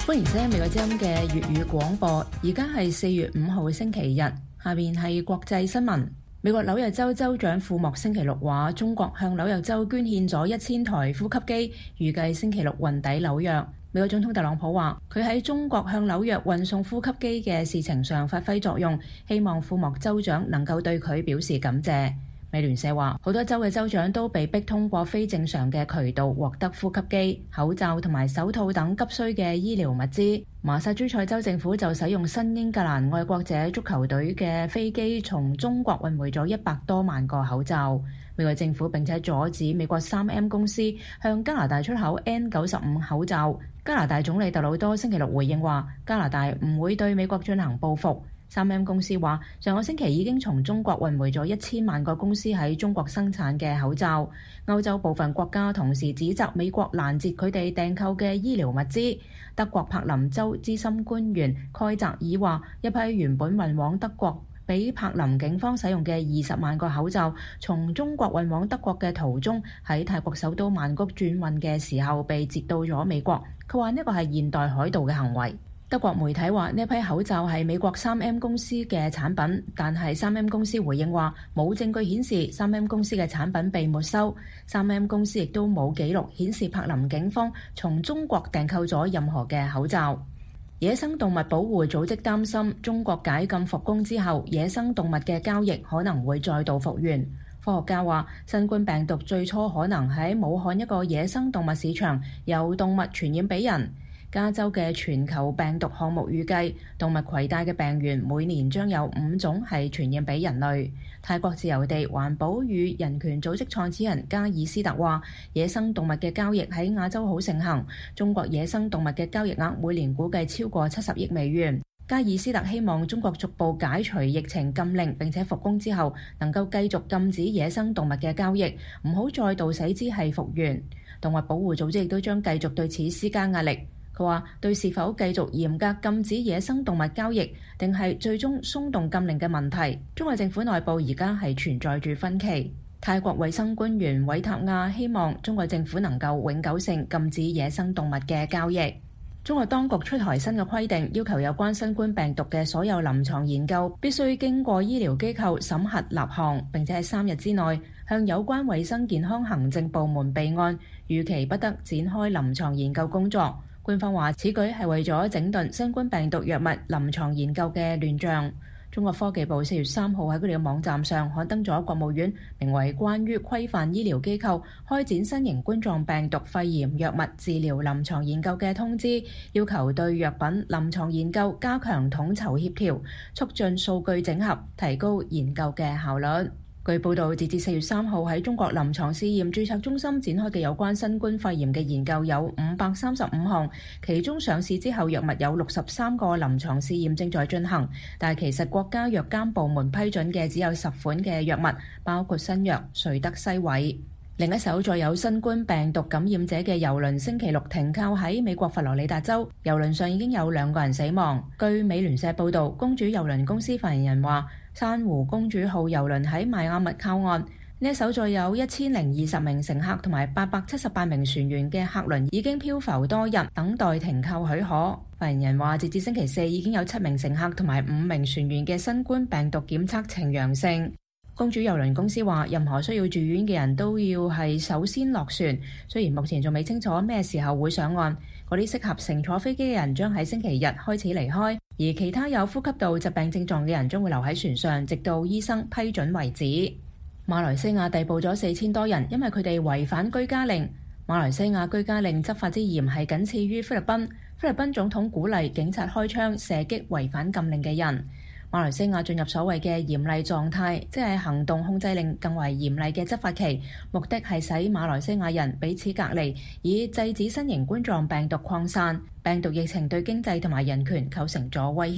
歡迎收聽美國之音嘅粵語廣播，而家係4月5號星期日，下面係國際新聞。美國紐約州州長庫莫星期六話，中國向紐約州捐獻咗1000台呼吸機，預計星期六運抵紐約。美國總統特朗普話，佢喺中國向紐約運送呼吸機嘅事情上發揮作用，希望庫莫州長能夠對佢表示感謝。美聯社話，好多州嘅州長都被逼通過非正常嘅渠道獲得呼吸機、口罩同埋手套等急需嘅醫療物資。麻薩諸塞州政府就使用新英格蘭愛國者足球隊嘅飛機從中國運回咗100多萬個口罩。美國政府並且阻止美國3M 公司向加拿大出口 N95 口罩。加拿大總理特魯多星期六回應話，加拿大唔會對美國進行報復。3M 公司話，上個星期已經從中國運回咗1000萬個公司喺中國生產嘅口罩。歐洲部分國家同時指責美國攔截佢哋訂購嘅醫療物資。德國柏林州資深官員蓋澤爾話，一批原本運往德國俾柏林警方使用嘅20萬個口罩，從中國運往德國嘅途中，喺泰國首都曼谷轉運嘅時候被截到咗美國。佢話呢個係現代海盜嘅行為。德國媒體話呢批口罩係美國3M 公司嘅產品，但係3M 公司回應話冇證據顯示3M 公司嘅產品被沒收。3M 公司亦都冇記錄顯示柏林警方從中國訂購咗任何嘅口罩。野生動物保護組織擔心中國解禁復工之後，野生動物嘅交易可能會再度復原。科學家話，新冠病毒最初可能喺武漢一個野生動物市場由動物傳染俾人。加州嘅全球病毒項目預計，動物攜帶嘅病原每年將有5種係傳染俾人類。泰國自由地環保與人權組織創始人加爾斯特話，野生動物嘅交易喺亞洲好盛行，中國野生動物嘅交易額每年估計超過70億美元。加爾斯特希望中國逐步解除疫情禁令，並且復工之後能夠繼續禁止野生動物嘅交易，唔好再度使之係復原。動物保護組織亦都將繼續對此施加壓力。佢話，對是否繼續嚴格禁止野生動物交易，定係最終鬆動禁令嘅問題，中國政府內部而家係存在住分歧。泰國衛生官員韋塔亞希望中國政府能夠永久性禁止野生動物嘅交易。中國當局出台新嘅規定，要求有關新冠病毒嘅所有臨床研究必須經過醫療機構審核立項，並且喺3日之內向有關衛生健康行政部門備案，逾期不得展開臨床研究工作。官方話，此舉係為咗整頓新冠病毒藥物臨床研究嘅亂象。中國科技部4月3號喺佢哋嘅網站上刊登咗國務院名為《關於規範醫療機構開展新型冠狀病毒肺炎藥物治療臨床研究嘅通知》，要求對藥品臨床研究加強統籌協調，促進數據整合，提高研究嘅效率。據報道，截至4月3號喺中國臨床試驗註冊中心展開嘅有關新冠肺炎嘅研究有535項，其中上市之後藥物有63個臨床試驗正在進行，但係其實國家藥監部門批准嘅只有10款嘅藥物，包括新藥瑞德西韋。另一艘載有新冠病毒感染者嘅郵輪星期六停靠喺美國佛羅里達州，郵輪上已經有2個人死亡。據美聯社報導，公主郵輪公司發言人話，珊瑚公主號郵輪喺邁阿密靠岸，呢一艘載有1020名乘客同埋878名船員嘅客輪已經漂浮多日，等待停靠許可。發言人話，截至星期4已經有7名乘客同埋5名船員嘅新冠病毒檢測呈陽性。公主郵輪公司話，任何需要住院嘅人都要係首先落船，雖然目前仲未清楚咩時候會上岸。嗰啲適合乘坐飛機嘅人將喺星期日開始離開，而其他有呼吸道疾病症狀嘅人將會留喺船上，直到醫生批准為止。馬來西亞逮捕咗4000多人，因為佢哋違反居家令。馬來西亞居家令執法之嚴係僅次於菲律賓。菲律賓總統鼓勵警察開槍射擊違反禁令嘅人。馬來西亞進入所謂嘅嚴厲狀態，即係行動控制令更為嚴厲嘅執法期，目的係使馬來西亞人彼此隔離，以制止新型冠狀病毒擴散。病毒疫情對經濟同埋人權構成咗威脅。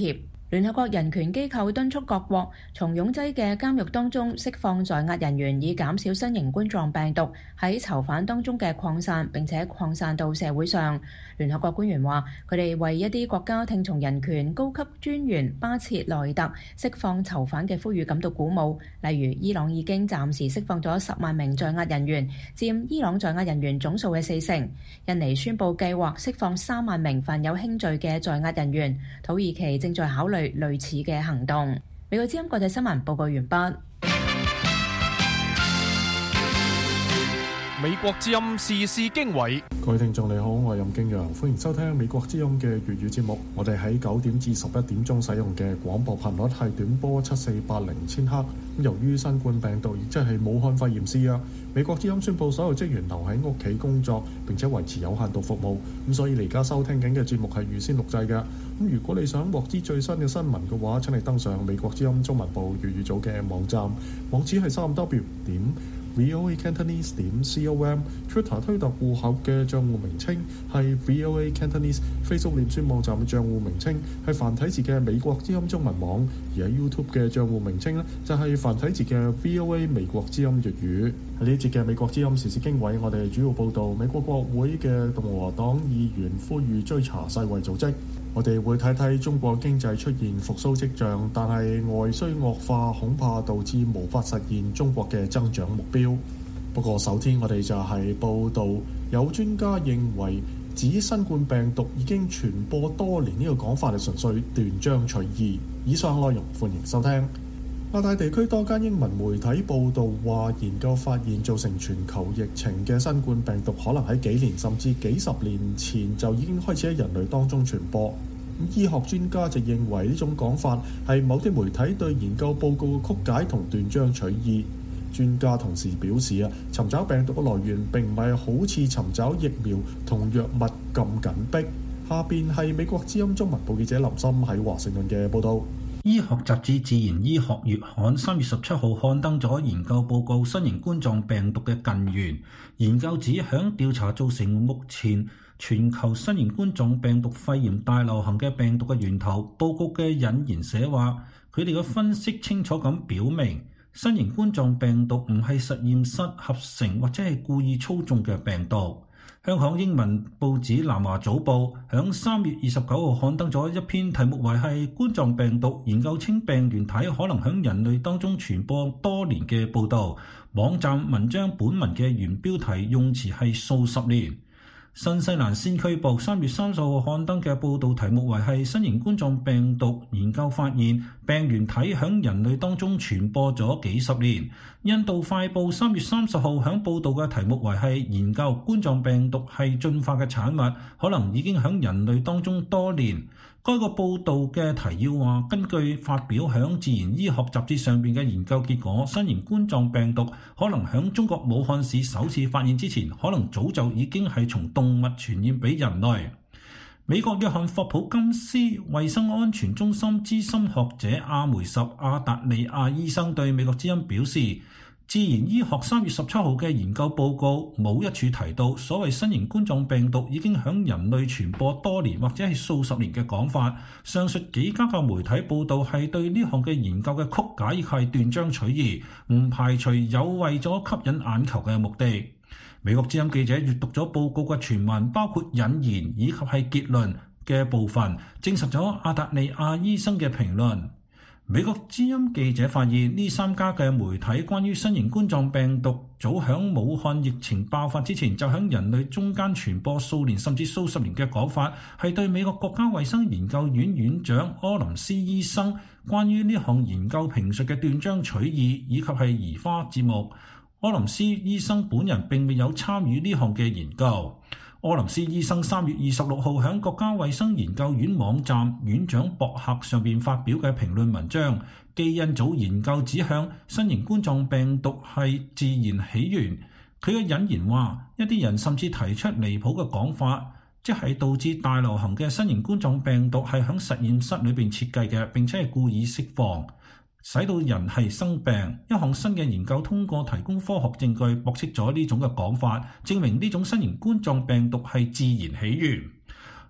聯合國人權機構敦促各國從擁擠嘅監獄當中釋放在押人員，以減少新型冠狀病毒喺囚犯當中嘅擴散，並且擴散到社會上。聯合國官員話，佢哋為一啲國家聽從人權高級專員巴切萊特釋放囚犯嘅呼籲感到鼓舞。例如，伊朗已經暫時釋放咗10萬名在押人員，佔伊朗在押人員總數嘅40%。印尼宣布計劃釋放3萬名犯有輕罪嘅在押人員。土耳其正在考慮類似嘅行動。美國之音國際新聞報告完畢。 美國之音時事經緯， 各位聽眾你好，我係任敬陽，歡迎收聽美國之音嘅粵語節目。我哋喺9點至11點鐘使用嘅廣播頻率係短波7480千赫。由於新冠病毒亦即係武漢肺炎肆虐，美國之音宣布所有職員留喺屋企工作，並且維持有限度服務。咁所以你而家收聽緊嘅節目係預先錄製嘅。咁如果你想獲知最新嘅新聞嘅話，請你登上美國之音中文部粵語組嘅網站，網址係3w.voacantonese.com。Twitter 推特戶口嘅帳戶名稱係 VOA Cantonese。Facebook 臉書網站嘅帳戶名稱係繁體字嘅美國之音中文網，而喺 YouTube 嘅帳戶名稱呢，就係繁體字嘅 VOA 美國之音粵語。喺呢一節嘅美國之音時事經緯，我哋主要報導美國國會嘅共和黨議員呼籲追查世衛組織。我哋會睇睇中國經濟出現復甦跡象，但係外需惡化恐怕導致無法實現中國嘅增長目標。不過首先我哋就係報導有專家認為指新冠病毒已經傳播多年呢個講法係純粹斷章取義。以上內容歡迎收聽。亞太地區多間英文媒體報導話，研究發現造成全球疫情嘅新冠病毒可能喺幾年甚至幾十年前就已經開始喺人類當中傳播。醫學專家就認為呢種講法係某啲媒體對研究報告嘅曲解同斷章取義。專家同時表示尋找病毒嘅來源並唔係好似尋找疫苗同藥物咁緊迫。下邊係美國之音中文部記者林森喺華盛頓嘅報導。 醫學雜誌《自然醫學月刊》3月17號刊登咗研究報告，新型冠狀病毒嘅近源。研究指響調查造成目前全球新型冠狀病毒肺炎大流行嘅病毒嘅源頭。報告嘅引言寫話，佢哋嘅分析清楚咁表明，新型冠狀病毒唔係實驗室合成或者係故意操縱嘅病毒。香港英文報紙《南華早報》響3月29號刊登咗一篇題目為係冠狀病毒研究稱病原體可能響人類當中傳播多年嘅報導。網站文章本文嘅原標題用詞係數十年。新西蘭先驅報3月30號刊登嘅報導題目為係新型冠狀病毒研究發現病原體響人類當中傳播咗幾十年。印度快報3月30號響報導嘅題目為係研究冠狀病毒係進化嘅產物，可能已經響人類當中多年。該個報導嘅提要話，根據發表響《自然醫學雜誌》上邊嘅研究結果，新型冠狀病毒可能響中國武漢市首次發現之前，可能早就已經係從動物傳染俾人類。美國約翰霍普金斯衛生安全中心資深學者阿梅什阿達利亞醫生對美國之音表示，自然醫學3月17號嘅研究報告冇一處提到所謂新型冠狀病毒已經響人類傳播多年或者係數十年嘅講法。上述幾家嘅媒體報道係對呢項嘅研究嘅曲解，亦係斷章取義，唔排除有為咗吸引眼球嘅目的。美國之音記者閱讀咗報告嘅全文，包括引言以及係結論嘅部分，證實咗阿達利亞醫生嘅評論。美國之音記者發現呢3家嘅媒體關於新型冠狀病毒早響武漢疫情爆發之前就響人類中間傳播數年甚至數十年嘅講法，係對美國國家衛生研究院院長柯林斯醫生關於呢項研究評述嘅斷章取義以及係移花接木。柯林斯醫生本人並未有參與呢項嘅研究。柯林斯醫生3月26號喺國家衛生研究院網站院長博客上邊發表嘅評論文章，基因組研究指向新型冠狀病毒係自然起源。佢嘅引言話，一啲人甚至提出離譜嘅講法，即係導致大流行嘅新型冠狀病毒係喺實驗室裏邊設計嘅，並且係故意釋放，使到人係生病。一項新嘅研究通過提供科學證據駁斥咗呢種嘅講法，證明呢種新型冠狀病毒係自然起源。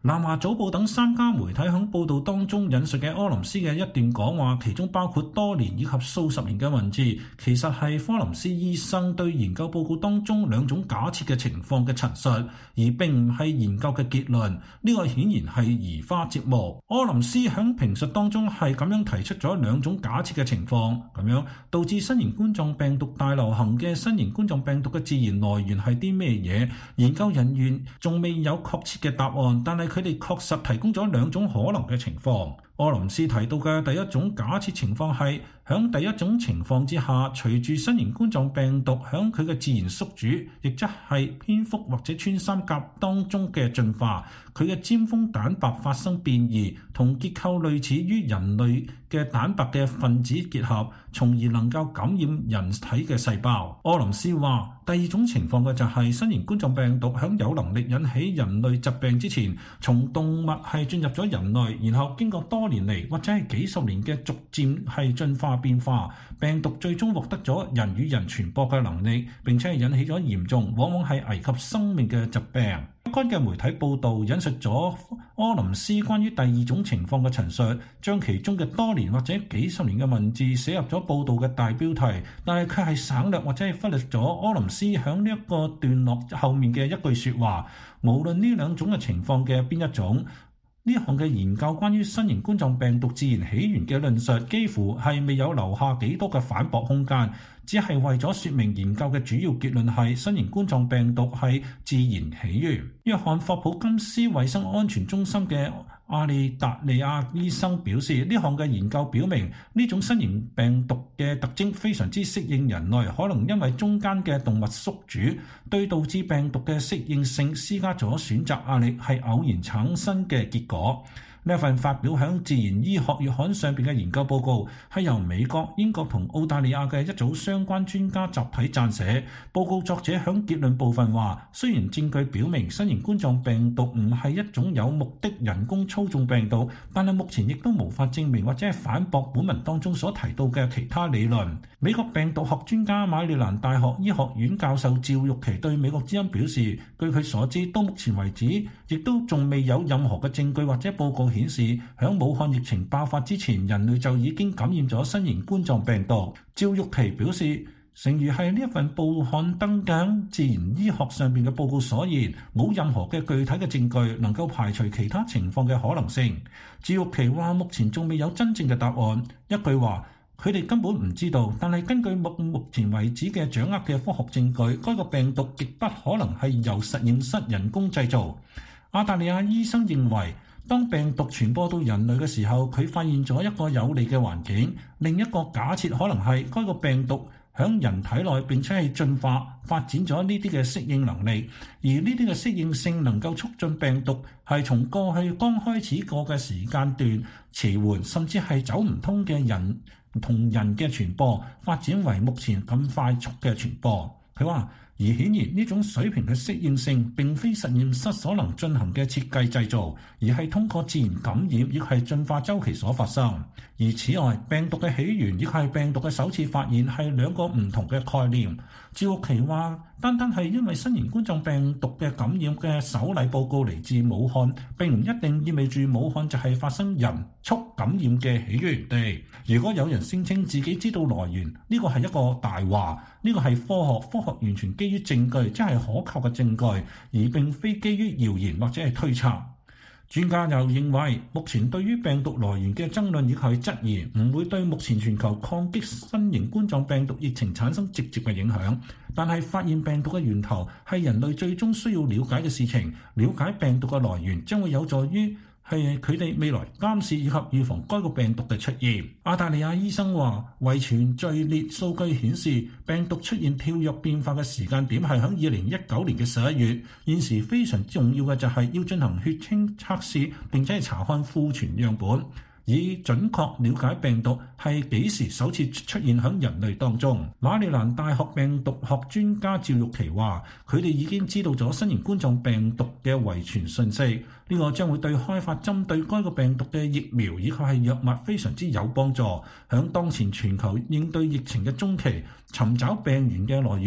南華早報等3家媒體喺報道當中引述嘅柯林斯嘅一段講話，其中包括多年以及數十年嘅文字，其實係柯林斯醫生對研究報告當中2種假設嘅情況嘅陳述，而並唔係研究嘅結論。呢個顯然係移花接木。柯林斯喺評述當中係咁樣提出咗2種假設嘅情況，咁樣導致新型冠狀病毒大流行嘅新型冠狀病毒嘅自然來源係啲咩嘢？研究人員仲未有確切嘅答案，但係佢哋確實提供咗2種可能嘅情況。柯林斯提到嘅第一種假設情況係，喺第一種情況之下，隨住新型冠狀病毒喺佢嘅自然宿主，亦即係蝙蝠或者穿山甲當中嘅進化，佢嘅尖峰蛋白發生變異，同結構類似於人類嘅蛋白嘅分子結合，從而能夠感染人體嘅細胞。柯林斯話，第二種情況嘅就係新型冠狀病毒喺有能力引起人類疾病之前，從動物係進入咗人類，然後經過多年嚟或者係幾十年嘅逐漸係進化變化，病毒最終獲得咗人與人傳播嘅能力，並且係引起咗嚴重，往往係危及生命嘅疾病。相關嘅媒體報導引述咗柯林斯關於第二種情況嘅陳述，將其中嘅多年或者幾十年嘅文字寫入咗報導嘅大標題，但係佢係省略或者係忽略咗柯林斯響呢一個段落後面嘅一句説話，無論呢2種嘅情況嘅邊一種。呢項嘅研究關於新型冠狀病毒自然起源嘅論述，幾乎係未有留下幾多嘅反駁空間，只係為咗說明研究嘅主要結論係新型冠狀病毒係自然起源。約翰霍普金斯衛生安全中心嘅阿利達利亞醫生表示，呢項嘅研究表明呢種新型病毒嘅特徵非常之適應人類，可能因為中間嘅動物宿主對導致病毒嘅適應性施加咗選擇壓力，係偶然產生嘅結果。呢一份發表喺《自然醫學月刊》上邊嘅研究報告係由美國、英國同澳大利亞嘅一組相關專家集體撰寫。報告作者喺結論部分話，雖然證據表明新型冠狀病毒唔係一種有目的人工操縱病毒，但係目前亦都無法證明或者係反駁本文當中所提到嘅其他理論。美國病毒學專家馬里蘭大學醫學院教授趙玉琪對美國之音表示，據佢所知，到目前為止亦都仲未有任何嘅證據或者報告顯示響武漢疫情爆發之前，人類就已經感染咗新型冠狀病毒。趙玉琪表示，誠如係呢一份報刊登緊自然醫學上面嘅報告所言，冇任何嘅具體嘅證據能夠排除其他情況嘅可能性。趙玉琪話，目前仲未有真正嘅答案。一句話，佢哋根本唔知道，但係根據目前為止嘅掌握嘅科學證據，該個病毒極不可能係由實驗室人工製造。亞達利亞醫生認為，當病毒傳播到人類嘅時候，佢發現咗一個有利嘅環境。另一個假設可能係該個病毒響人體內並且係進化發展咗呢啲嘅適應能力，而呢啲嘅適應性能夠促進病毒係從過去剛開始過嘅時間段遲緩，甚至係走唔通嘅人同人嘅傳播，發展為目前咁快速嘅傳播。佢話，而顯然呢種水平嘅適應性並非實驗室所能進行嘅設計製造，而係通過自然感染亦係進化週期所發生。而此外，病毒嘅起源亦係病毒嘅首次發現係2個唔同嘅概念。趙玉琪話，單單係因為新型冠狀病毒嘅感染嘅首例報告嚟自武漢，並唔一定意味住武漢就係發生人畜感染嘅起源地。如果有人聲稱自己知道來源，呢個係一個大話，呢個係科學完全基於證據，即係可靠嘅證據，而並非基於謠言或者係推測。專家又認為，目前對於病毒來源嘅爭論亦係質疑，唔會對目前全球抗擊新型冠狀病毒疫情產生直接嘅影響。但係發現病毒嘅源頭係人類最終需要了解嘅事情，了解病毒嘅來源將會有助於係佢哋未來監視以及預防該個病毒嘅出現。亞大利亞醫生話，遺傳序列數據顯示，病毒出現跳躍變化嘅時間點係喺2019年嘅11月。現時非常重要嘅就係要進行血清測試，並且係查看庫存樣本，以準確了解病毒係幾時首次出現喺人類當中。馬里蘭大學病毒學專家趙玉琪話，佢哋已經知道咗新型冠狀病毒嘅遺傳信息，呢個將會對開發針對該個病毒嘅疫苗以及係藥物非常之有幫助。響當前全球應對疫情嘅中期，尋找病源嘅來源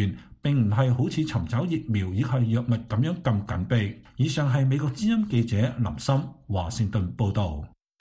並唔係好似尋找疫苗以及藥物咁樣咁緊迫。以上係美國之音記者林森華盛頓報導。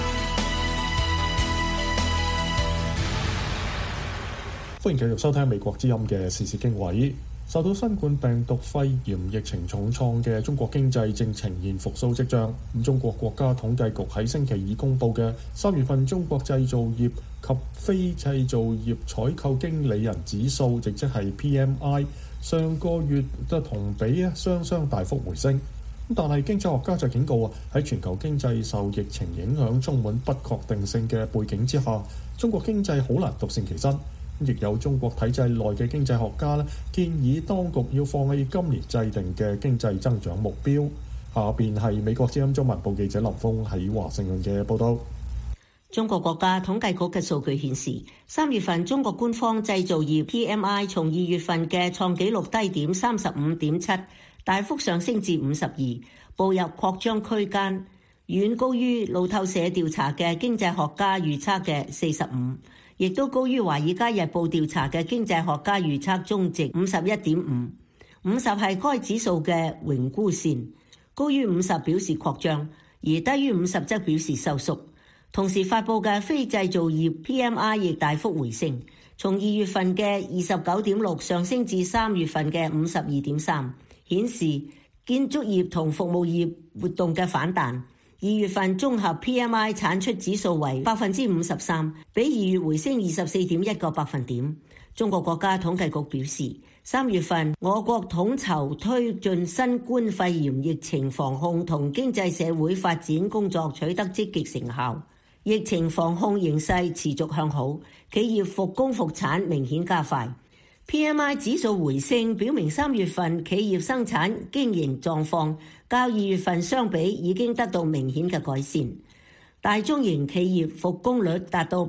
歡迎繼續收聽美國之音嘅時事經緯。受到新冠病毒肺炎疫情重創嘅中國經濟正呈現復甦跡象。中國國家統計局喺星期二公佈嘅3月份中國製造業及非製造業採購經理人指數，亦即係 PMI， 上個月嘅同比雙大幅回升。但係經濟學家就警告喺全球經濟受疫情影響、充滿不確定性嘅背景之下，中國經濟好難獨善其身。亦有中國體制內嘅經濟學家建議當局要放棄今年制定嘅經濟增長目標。下邊係美國之音中文部記者林峰喺華盛頓嘅報道。 中國國家統計局嘅數據顯示，3月份中國官方製造業 PMI 從2月份嘅創紀錄低點 35.7 大幅上升至52，步入擴張區間，遠高於路透社調查嘅經濟學家預測嘅45，亦都高於華爾街日報調查嘅經濟學家預測中值 51.5。 50係該指數嘅榮枯線，高於50表示擴張，而低於50則表示收縮。同時發佈嘅非製造業 PMI 亦大幅回升，從2月份嘅 29.6 上升至3月份嘅 52.3， 顯示建築業同服務業活動嘅反彈。2月份綜合 PMI 產出指數為 53%， 比2月回升 24.1 個百分點。中國國家統計局表示，3月份我國統籌推進新冠肺炎疫情防控同經濟社會發展工作取得積極成效，疫情防控形勢持續向好，企業復工復產明顯加快。PMI 指數回升，表明3月份企業生產經營狀況較2月份相比已經得到明顯嘅改善。大中型企業復工率達到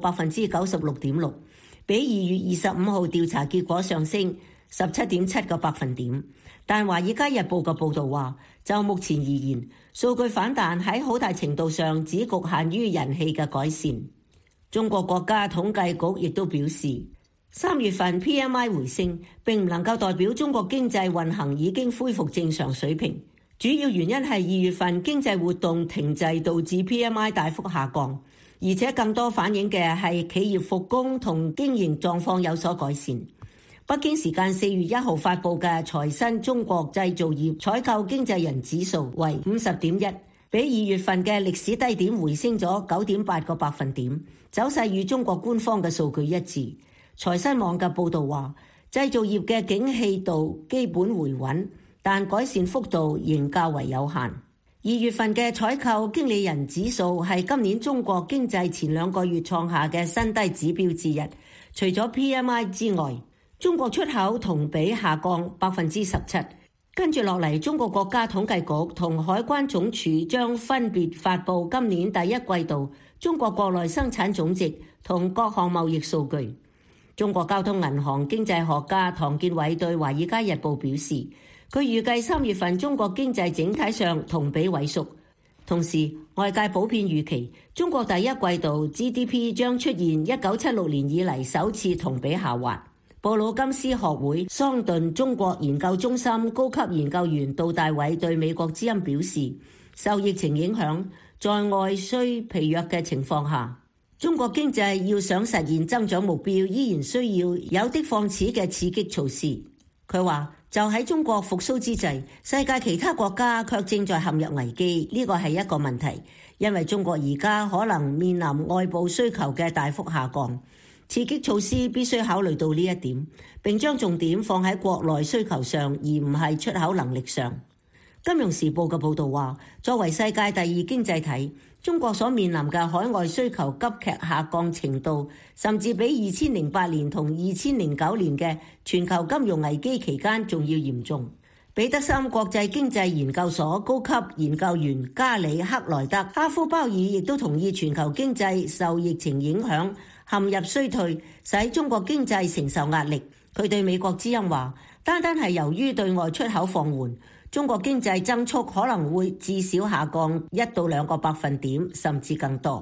96.6%， 比2月25號調查結果上升 17.7 個百分點。但華爾街日報嘅報導話，就目前而言，數據反彈喺好大程度上只局限於人氣嘅改善。中國國家統計局亦都表示，3月份 PMI 回升並唔能夠代表中國經濟運行已經恢復正常水平，主要原因係2月份經濟活動停滯導致 PMI 大幅下降，而且更多反映嘅係企業復工同經營狀況有所改善。北京時間4月1號發佈嘅財新中國製造業採購經濟人指數為 50.1， 比2月份嘅歷史低點回升咗 9.8 個百分點，走勢與中國官方嘅數據一致。財新網嘅報導話，製造業嘅景氣度基本回穩，但改善幅度仍較為有限。2月份嘅採購經理人指數係今年中國經濟前2個月創下嘅新低指標之一。除咗 PMI 之外，中國出口同比下降 17%。跟住落嚟，中國國家統計局同海關總署將分別發布今年第一季度中國國內生產總值同各項貿易數據。中國交通銀行經濟學家唐建偉對華爾街日報表示，佢預計3月份中國經濟整體上同比萎縮。同時，外界普遍預期中國第一季度 GDP 將出現1976年以嚟首次同比下滑。布魯金斯學會桑頓中國研究中心高級研究員杜大偉對美國之音表示，受疫情影響，在外需疲弱嘅情況下，中國經濟要想實現增長目標，依然需要有的放矢嘅刺激措施。佢話，就喺中國復甦之際，世界其他國家卻正在陷入危機，呢個係一個問題，因為中國而家可能面臨外部需求嘅大幅下降。刺激措施必須考慮到呢一點，並將重點放喺國內需求上，而唔係出口能力上。金融時報嘅報導話，作為世界第2經濟體，中國所面臨嘅海外需求急劇下降程度，甚至比2008年同2009年嘅全球金融危機期間仲要嚴重。彼得森國際經濟研究所高級研究員加里克萊德哈夫鮑爾亦都同意，全球經濟受疫情影響陷入衰退，使中國經濟承受壓力。佢對美國之音話，單係由於對外出口放緩，中國經濟增速可能會至少下降1到2個百分點，甚至更多。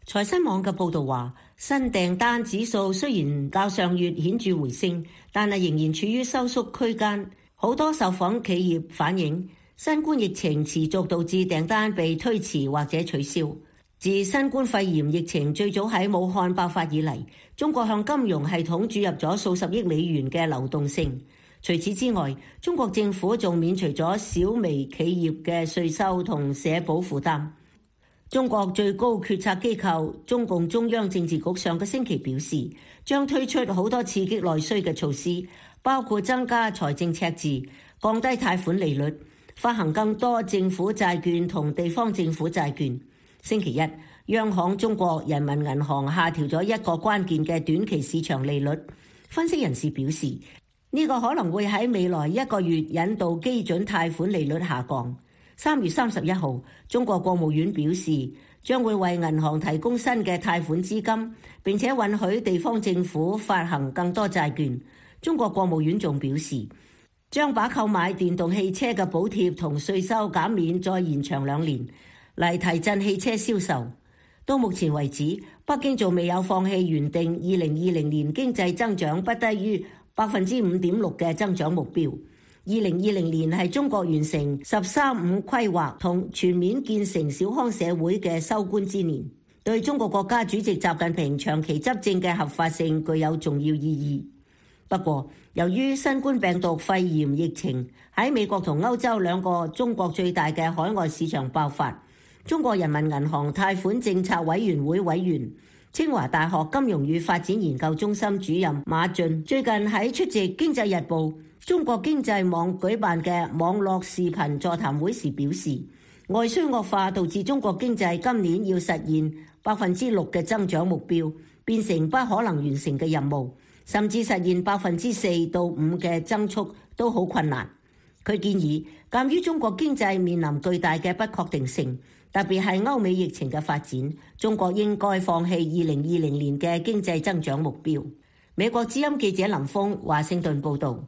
財新網嘅報導話，新訂單指數雖然較上月顯著回升，但係仍然處於收縮區間。好多受訪企業反映，新冠疫情持續導致訂單被推遲或者取消。自新冠肺炎疫情最早喺武漢爆發以嚟，中國向金融系統注入咗數十億美元嘅流動性。除此之外，中國政府仲免除咗小微企業嘅稅收同社保負擔。中國最高決策機構中共中央政治局上個星期表示，將推出好多刺激內需嘅措施，包括增加財政赤字、降低貸款利率、發行更多政府債券同地方政府債券。星期一，央行中國人民銀行下調咗一個關鍵嘅短期市場利率。分析人士表示，呢個可能會喺未來一個月引導基準貸款利率下降。3月31號，中國國務院表示，將會為銀行提供新嘅貸款資金，並且允許地方政府發行更多債券。中國國務院仲表示，將把購買電動汽車嘅補貼同稅收減免再延長2年，嚟提振汽車銷售。到目前為止，北京仲未有放棄原定2020年經濟增長不低於5.6%嘅增長目標。2020年係中國完成"十三五"規劃同全面建成小康社會嘅收官之年，對中國國家主席習近平長期執政嘅合法性具有重要意義。不過，由於新冠病毒肺炎疫情喺美國同歐洲兩個中國最大嘅海外市場爆發，中國人民銀行貸款政策委員會委員、清華大學金融與發展研究中心主任馬駿最近喺出席《經濟日報》中國經濟網舉辦嘅網絡視頻座談會時表示，外需惡化導致中國經濟今年要實現6%嘅增長目標變成不可能完成嘅任務，甚至實現4%到5%嘅增速都好困難。佢建議，鑑於中國經濟面臨巨大嘅不確定性，特別係歐美疫情嘅發展，中國應該放棄2020年嘅經濟增長目標。美國之音記者林峰華盛頓報導。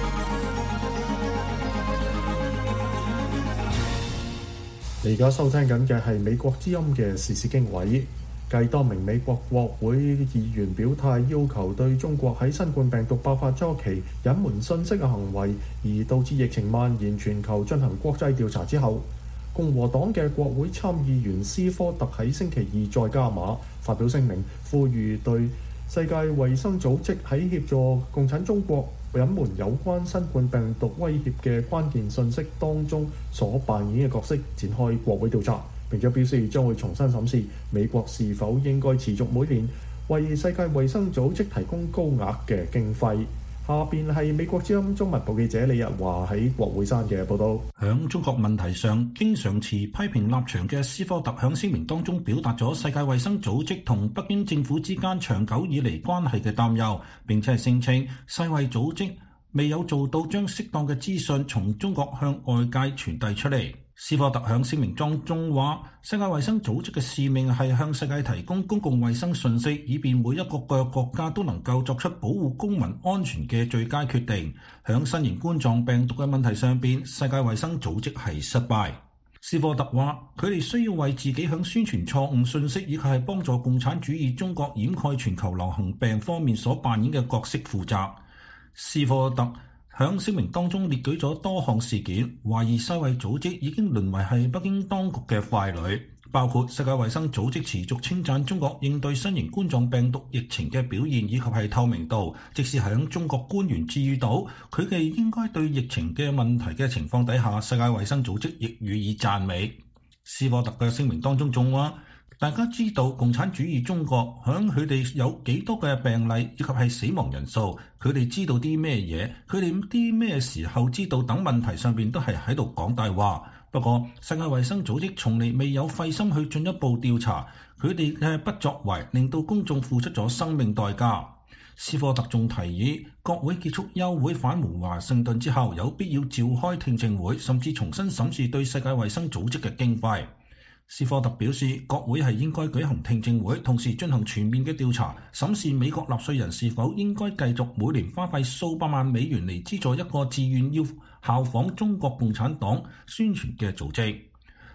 你而家收聽緊嘅係美國之音嘅時事經緯。繼多名美國國會議員表態要求對中國喺新冠病毒爆發初期隱瞞信息嘅行為而導致疫情蔓延全球進行國際調查之後，共和黨嘅國會參議員斯科特喺星期二再加碼，發表聲明，呼籲對世界衛生組織喺協助共產中國隱瞞有關新冠病毒威脅嘅關鍵信息當中所扮演嘅角色展開國會調查，並且表示將會重新審視美國是否應該持續每年為世界衛生組織提供高額嘅經費。下邊係美國之音中文部記者李日華喺國會山嘅報導。 響中國問題上經常持批評立場嘅斯科特響聲明當中表達咗世界衛生組織同北京政府之間長久以嚟關係嘅擔憂，並且係聲稱世衛組織未有做到將適當嘅資訊從中國向外界傳遞出嚟。斯科特響聲明當中話，世界衛生組織嘅使命係向世界提供公共衛生信息，以便每一個國家都能夠作出保護公民安全嘅最佳決定。響新型冠狀病毒嘅問題上邊，世界衛生組織係失敗。斯科特話，佢哋需要為自己響宣傳錯誤信息以及係幫助共產主義中國掩蓋全球流行病方面所扮演嘅角色負責。斯科特響聲明當中列舉咗多項事件，懷疑世衛組織已經淪為係北京當局嘅傀儡，包括世界衛生組織持續稱讚中國應對新型冠狀病毒疫情嘅表現以及係透明度，即使響中國官員注意到佢哋應該對疫情嘅問題嘅情況底下，世界衛生組織亦予以讚美。斯科特嘅聲明當中仲話，大家知道共產主義中國響佢哋有幾多嘅病例以及係死亡人數，佢哋知道啲咩嘢，佢哋啲咩時候知道等問題上邊都係喺度講大話。不過世界衛生組織從嚟未有費心去進一步調查，佢哋嘅不作為令到公眾付出咗生命代價。斯科特仲提議國會結束休會返回華盛頓之後，有必要召開聽證會，甚至重新審視對世界衛生組織嘅經費。斯科特表示，國會係應該舉行聽證會，同時進行全面嘅調查，審視美國納稅人是否應該繼續每年花費數百萬美元嚟資助一個自願要效仿中國共產黨宣傳嘅組織。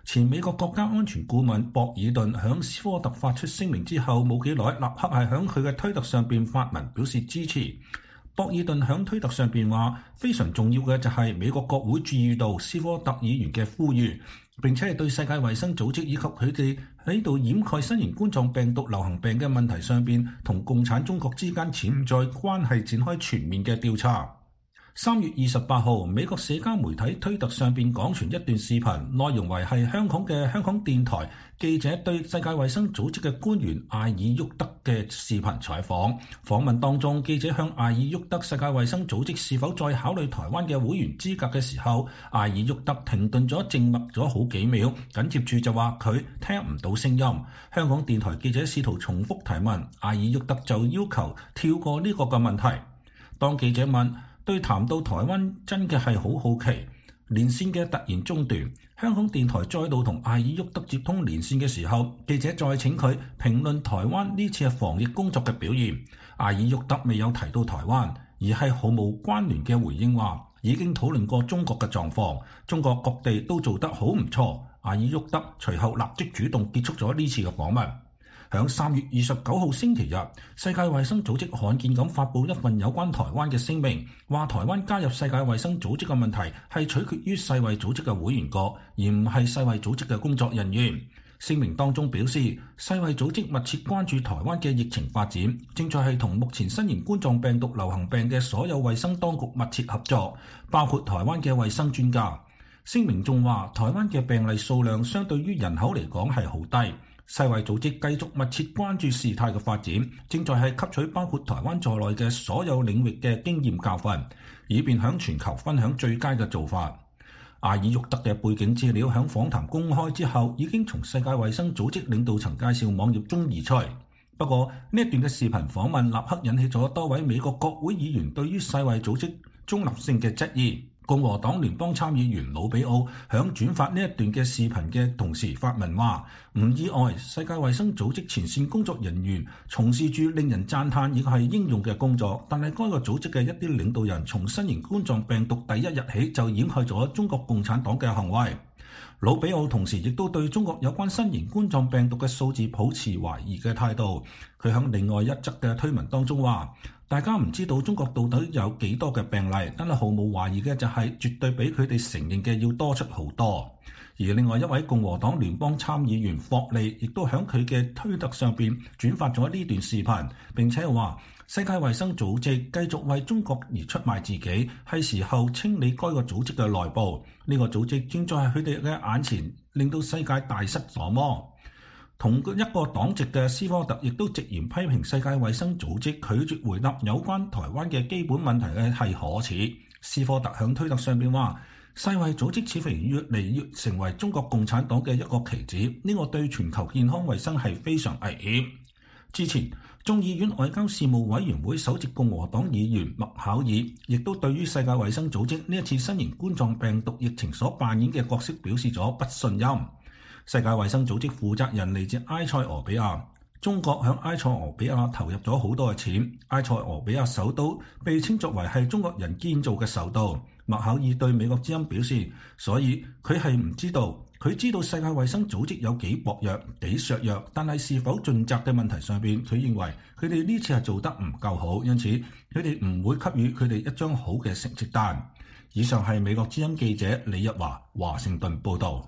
前美國國家安全顧問博爾頓響斯科特發出聲明之後冇幾耐，立刻係響佢嘅推特上邊發文表示支持。博爾頓響推特上邊話，非常重要嘅就係美國國會注意到斯科特議員嘅呼籲，並且係對世界衛生組織以及佢哋喺度掩蓋新型冠狀病毒流行病嘅問題上邊同共產中國之間潛在關係展開全面嘅調查。3月28號，美國社交媒體推特上邊廣傳一段視頻，內容為係香港電台記者對世界衛生組織嘅官員艾爾沃德嘅視頻採訪。訪問當中，記者向艾爾沃德世界衛生組織是否再考慮台灣嘅會員資格嘅時候，艾爾沃德停頓咗，靜默咗好幾秒，緊接住就話佢聽唔到聲音。香港電台記者試圖重複提問，艾爾沃德就要求跳過呢個嘅問題。當記者問對談到台灣真嘅係好好奇，連線嘅突然中斷，香港電台再度同艾爾沃德接通連線嘅時候，記者再請佢評論台灣呢次嘅防疫工作嘅表現。艾爾沃德未有提到台灣，而係毫無關聯嘅回應話已經討論過中國嘅狀況，中國各地都做得好唔錯。艾爾沃德隨後立即主動結束咗呢次嘅訪問。響3月29號星期日，世界衛生組織罕見咁發布一份有關台灣嘅聲明，話台灣加入世界衛生組織嘅問題係取決於世衛組織嘅會員國，而唔係世衛組織嘅工作人員。聲明當中表示，世衛組織密切關注台灣嘅疫情發展，正在係同目前新型冠狀病毒流行病嘅所有衛生當局密切合作，包括台灣嘅衛生專家。聲明仲話，台灣嘅病例數量相對於人口嚟講係好低。世衛組織繼續密切關注事態嘅發展，正在係吸取包括台灣在內嘅所有領域嘅經驗教訓，以便向全球分享最佳嘅做法。艾爾沃德嘅背景資料響訪談公開之後，已經從世界衛生組織領導層介紹網頁中移除。不過呢一段嘅視頻訪問立刻引起咗多位美國國會議員對於世衛組織中立性嘅質疑。共和黨聯邦參議員魯比奧響轉發呢一段嘅視頻嘅同時發文話，唔意外世界衛生組織前線工作人員從事住令人讚嘆亦係應用嘅工作，但係該個組織嘅一啲領導人從新型冠狀病毒第一日起就掩蓋咗中國共產黨嘅行為。魯比奧同時亦都對中國有關新型冠狀病毒嘅數字抱持懷疑嘅態度。佢響另外一則嘅推文當中話，大家唔知道中國到底有幾多嘅病例，但係毫無懷疑嘅就係絕對比佢哋承認嘅要多出好多。而另外一位共和黨聯邦參議員霍利亦都響佢嘅推特上邊轉發咗呢段視頻，並且話世界衛生組織繼續為中國而出賣自己，係時候清理該個組織嘅內部。呢個組織正在喺佢哋嘅眼前令到世界大失所望。同一個黨籍嘅斯科特亦都直言批評世界衛生組織拒絕回答有關台灣嘅基本問題嘅係可恥。斯科特響推特上邊話，世衛組織似乎越嚟越成為中國共產黨嘅一個棋子，呢個對全球健康衛生係非常危險。之前眾議院外交事務委員會首席共和黨議員麥考爾亦都對於世界衛生組織呢一次新型冠狀病毒疫情所扮演嘅角色表示咗不信任。世界衛生組織負責人嚟自埃塞俄比亞，中國向埃塞俄比亞投入咗好多嘅錢，埃塞俄比亞首都被稱作為係中國人建造嘅首都。麥考爾對美國之音表示，所以佢係唔知道，佢知道世界衛生組織有幾薄弱、幾削弱，但係是否盡責嘅問題上邊，佢認為佢哋呢次係做得唔夠好，因此佢哋唔會給予佢哋一張好嘅成績單。以上係美國之音記者李日華華盛頓報導。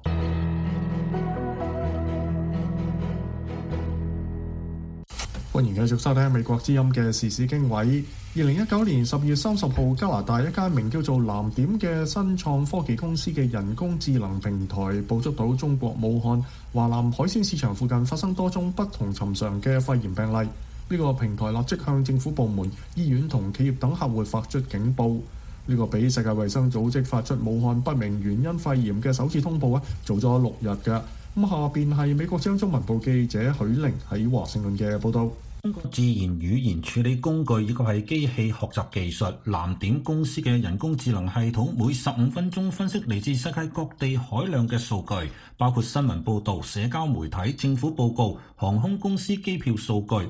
歡迎繼續收聽美國之音嘅時事經緯。2019年12月30號，加拿大一間名叫做藍點嘅新創科技公司嘅人工智能平台捕捉到中國武漢華南海鮮市場附近發生多宗不同尋常嘅肺炎病例。呢個平台立即向政府部門、醫院同企業等客戶發出警報。呢個比世界衛生組織發出武漢不明原因肺炎嘅首次通報早咗6日嘅。咁下邊係美國之音中文部記者許玲喺華盛頓嘅報導。 通過自然語言處理工具以及係機器學習技術，藍點公司嘅人工智能系統每15分鐘分析嚟自世界各地海量嘅數據，包括新聞報導、社交媒體、政府報告、航空公司機票數據、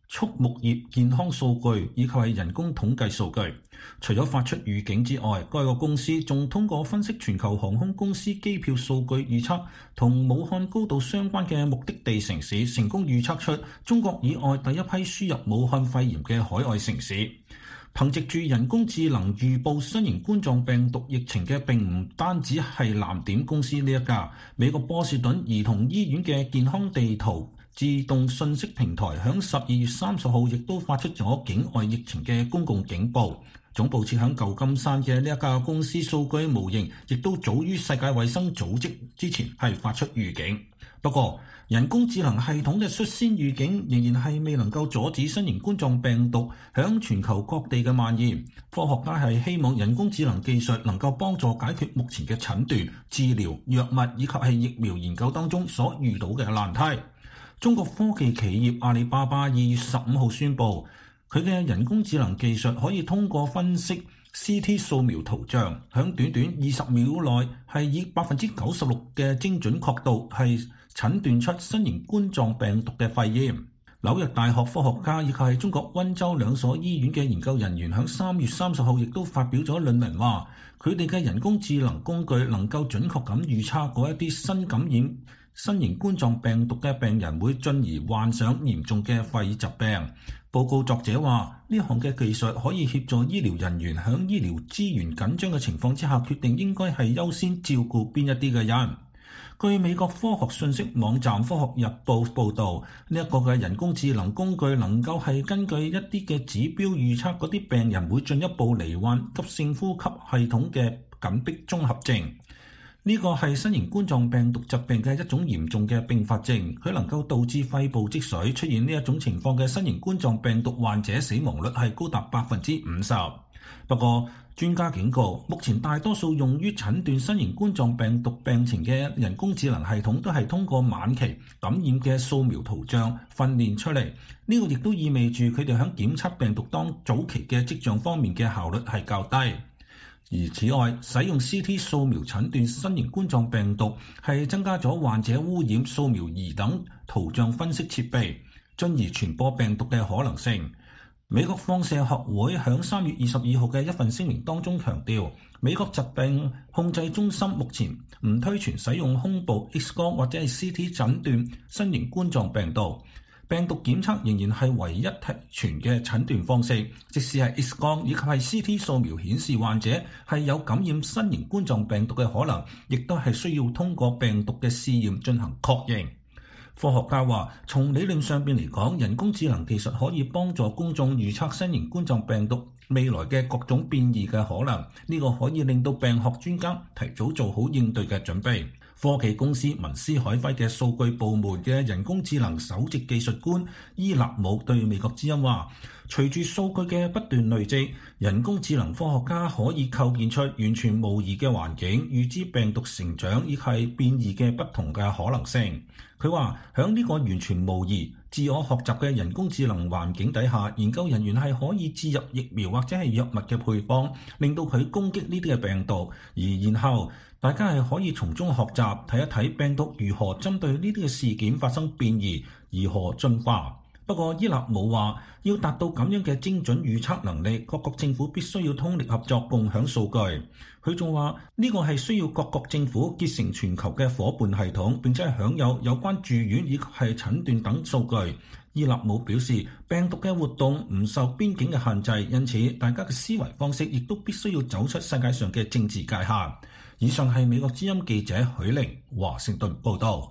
畜牧業健康數據以及係人工統計數據。除咗發出預警之外，該個公司仲通過分析全球航空公司機票數據預測同武漢高度相關嘅目的地城市，成功預測出中國以外第一批輸入武漢肺炎嘅海外城市。憑藉住人工智能預報新型冠狀病毒疫情嘅並唔單止係藍點公司呢一家，美國波士頓兒童醫院嘅健康地圖自動信息平台響12月30號亦都發出咗境外疫情嘅公共警報。總部設響舊金山嘅呢一家公司數據模型亦都早於世界衛生組織之前係發出預警。不過人工智能系統嘅率先預警仍然係未能夠阻止新型冠狀病毒響全球各地嘅蔓延。科學家係希望人工智能技術能夠幫助解決目前嘅診斷、治療、藥物以及係疫苗研究當中所遇到嘅難題。中國科技企業阿里巴巴2月15號宣布，佢嘅人工智能技術可以通過分析 CT 掃描圖像，響短短20秒內係以96%嘅精準確度係診斷出新型冠狀病毒嘅肺炎。紐約大學科學家以及係中國溫州兩所醫院嘅研究人員響3月30號亦都發表咗論文話，佢哋嘅人工智能工具能夠準確咁預測嗰一啲新感染新型冠狀病毒嘅病人會進而患上嚴重嘅肺疾病。報告作者話，呢項嘅技術可以協助醫療人員喺醫療資源緊張嘅情況之下，決定應該係優先照顧邊一啲嘅人。據美國科學信息網站《科學日報》報導，呢一個嘅人工智能工具能夠係根據一啲嘅指標預測嗰啲病人會進一步罹患急性呼吸系統嘅緊迫綜合症。呢個係新型冠狀病毒疾病嘅一種嚴重嘅併發症，佢能夠導致肺部積水。出現呢一種情況嘅新型冠狀病毒患者死亡率係高達50%。不過專家警告，目前大多數用於診斷新型冠狀病毒病情嘅人工智能系統都係通過晚期感染嘅掃描圖像訓練出嚟。呢個亦都意味住佢哋喺檢測病毒當早期嘅跡象方面嘅效率係較低。而此外，使用 CT 掃描診斷新型冠狀病毒係增加咗患者污染掃描儀等圖像分析設備，進而傳播病毒嘅可能性。美國放射學會喺3月22號嘅一份聲明當中強調，美國疾病控制中心目前唔推傳使用胸部 X 光或者係 CT 診斷新型冠狀病毒。病毒檢測仍然係唯一提傳嘅診斷方式，即使係 X 光以及係 CT 掃描顯示患者係有感染新型冠狀病毒嘅可能，亦都係需要通過病毒嘅試驗進行確認。科學家話，從理論上邊嚟講，人工智能技術可以幫助公眾預測新型冠狀病毒未來嘅各種變異嘅可能，呢個可以令到病學專家提早做好應對嘅準備。科技公司文斯海輝嘅數據部門嘅人工智能首席技術官伊納姆對美國之音話，隨住數據嘅不斷累積，人工智能科學家可以構建出完全模擬嘅環境，預知病毒成長以及變異嘅不同嘅可能性。佢話喺呢個完全模擬自我學習嘅人工智能環境底下，研究人員係可以置入疫苗或者係藥物嘅配方，令到佢攻擊呢啲嘅病毒，而然後大家係可以從中學習，睇一睇病毒如何針對呢啲嘅事件發生變異，如何進化。不過伊納姆話，要達到咁樣嘅精準預測能力，各國政府必須要通力合作，共享數據。佢仲話呢個係需要各國政府結成全球嘅夥伴系統，並且係享有關住院以及係診斷等數據。伊納姆表示，病毒嘅活動唔受邊境嘅限制，因此大家嘅思維方式亦都必須要走出世界上嘅政治界限。以上係美國之音記者許玲華盛頓報道。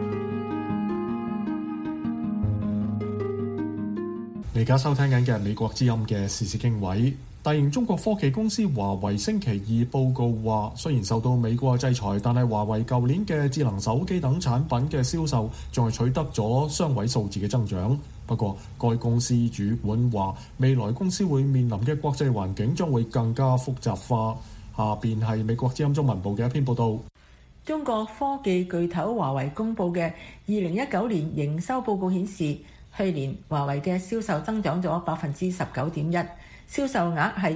你而家收聽緊嘅美國之音嘅時事經緯。大型中國科技公司華為星期二報告話，雖然受到美國制裁，但係華為舊年嘅智能手機等產品嘅銷售仲係取得咗雙位數字嘅增長。不過該公司主管話，未來公司會面臨嘅國際環境將會更加複雜化。下邊係美國之音中文部嘅一篇報導。 中國科技巨頭華為公佈嘅2019年營收報告顯示，去年華為嘅銷售增長咗 19.1%， 銷售額係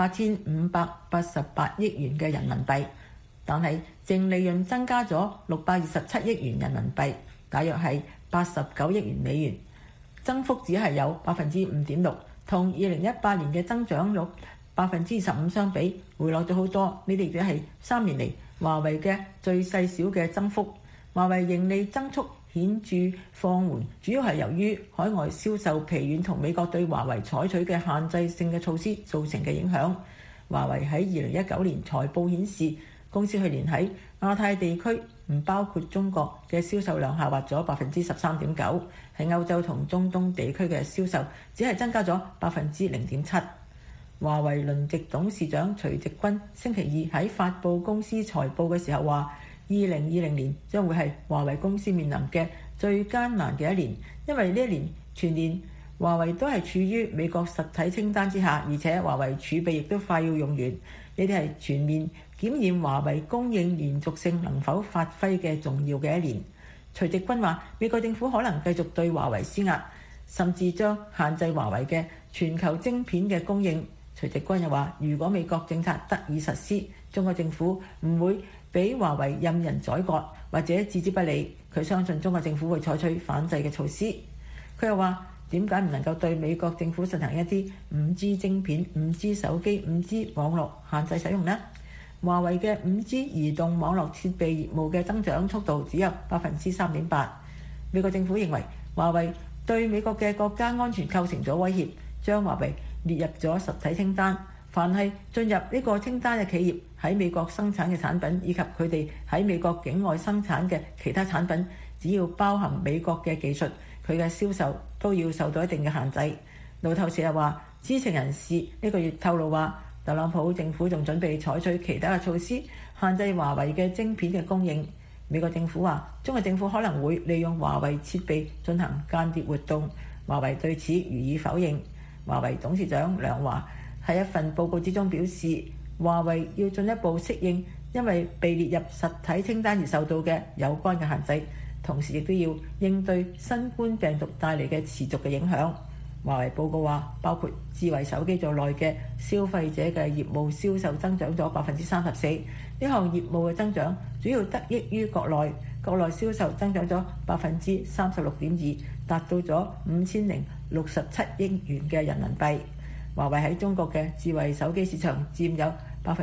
8588億元嘅人民幣，但係淨利潤增加咗627億元人民幣，大約係89億元美元。 增幅只係有 5.6%， 同2018年嘅增長率 15% 相比，回落咗好多。呢啲亦都係3年嚟華為嘅最細小嘅增幅。華為盈利增速顯著放緩，主要係由於海外銷售疲軟同美國對華為採取嘅限制性嘅措施造成嘅影響。華為喺2019年財報顯示，公司去年喺亞太地區唔包括中國嘅銷售量下滑咗 13.9%， 喺歐洲同中東地區嘅銷售只係增加咗 0.7%。華為輪值董事長徐直軍星期二喺發布公司財報嘅時候話，2020年將會係華為公司面臨嘅最艱難嘅一年，因為呢一年全年華為都係處於美國實體清單之下，而且華為儲備亦都快要用完。呢啲係全面檢驗華為供應連續性能否發揮嘅重要嘅一年。徐直軍話，美國政府可能繼續對華為施壓，甚至將限制華為嘅全球晶片嘅供應。徐直軍又話，如果美國政策得以實施，中國政府唔會俾華為任人宰割或者置之不理。佢相信中國政府會採取反制嘅措施。佢又話，點解唔能夠對美國政府進行一啲 5G 晶片、5G 手機、5G 網絡限制使用呢？華為嘅 5G 移動網絡設備業務嘅增長速度只有 3.8%。美國政府認為華為對美國嘅國家安全構成咗威脅，將華為列入咗實體清單。凡係進入呢個清單嘅企業喺美國生產嘅產品，以及佢哋喺美國境外生產嘅其他產品，只要包含美國嘅技術，佢嘅銷售都要受到一定嘅限制。路透社又話，知情人士呢個月透露話，特朗普政府仲準備採取其他嘅措施，限制華為嘅晶片嘅供應。美國政府話，中國政府可能會利用華為設備進行間諜活動。華為對此予以否認。華為董事長梁華喺一份報告之中表示，華為要進一步適應因為被列入實體清單而受到嘅有關嘅限制，同時亦都要應對新冠病毒帶嚟嘅持續嘅影響。華為報告話，包括智慧手機在內嘅消費者嘅業務銷售增長咗 34%， 呢項業務嘅增長主要得益於國內銷售增長咗 36.2%， 達到咗5067億元嘅人民幣。華為喺中國嘅智慧手機市場佔有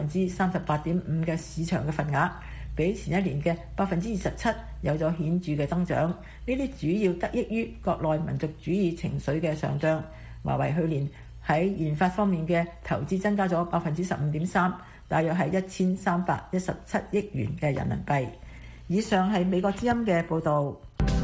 38.5% 嘅市場嘅份額，比前一年嘅 27% 有咗顯著嘅增長。呢啲主要得益於國內民族主義情緒嘅上漲。華為去年喺研發方面嘅投資增加咗 15.3%， 大約係1317億元嘅人民幣。以上係美國之音嘅報導。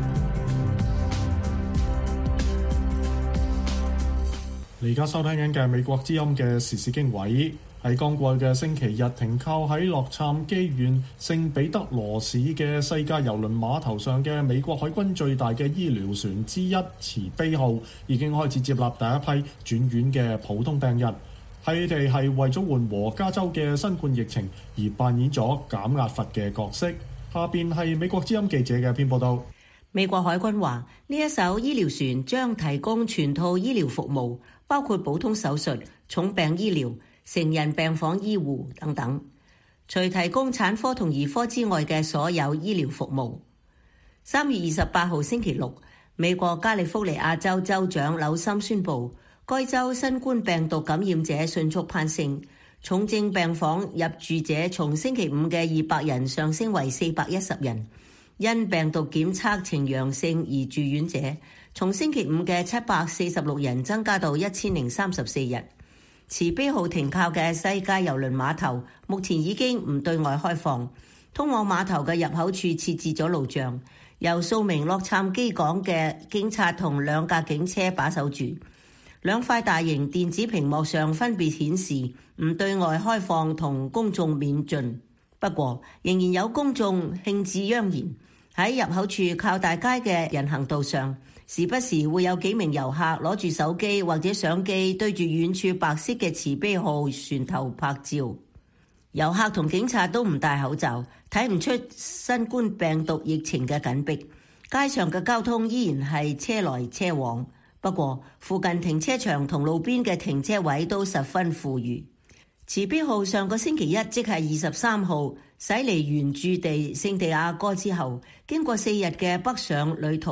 你而家收聽緊嘅美國之音嘅時事經緯，喺剛過去嘅星期日，停靠喺洛杉磯縣聖彼得羅市嘅世界郵輪碼頭上嘅美國海軍最大嘅醫療船之一慈悲號，已經開始接納第一批轉院嘅普通病人。佢哋係為咗緩和加州嘅新冠疫情而扮演咗減壓閥嘅角色。下邊係美國之音記者嘅編報道。 美國海軍話，呢一艘醫療船將提供全套醫療服務，包括普通手術、重病醫療、成人病房醫護等等，除提供產科同兒科之外嘅所有醫療服務。3月28號星期六，美國加利福尼亞州州長紐森宣布，該州新冠病毒感染者迅速攀升，重症病房入住者從星期五嘅200人上升為410人。因病毒檢測呈陽性而住院者，從星期五嘅746人增加到1034人。慈悲號停靠嘅世界郵輪碼頭目前已經唔對外開放，通往碼頭嘅入口處設置咗路障，由數名洛杉磯港嘅警察同2架警車把守住。2塊大型電子屏幕上分別顯示唔對外開放同公眾免進，不過仍然有公眾興致盎然。喺入口處靠大街嘅人行道上，時不時會有幾名遊客攞住手機或者相機對住遠處白色嘅慈悲號船頭拍照。遊客同警察都唔戴口罩，睇唔出新冠病毒疫情嘅緊迫。街上嘅交通依然係車來車往，不過附近停車場同路邊嘅停車位都十分富裕。慈悲號上個星期一，即係23號，駛離原駐地聖地亞哥之後，經過4日嘅北上旅途，喺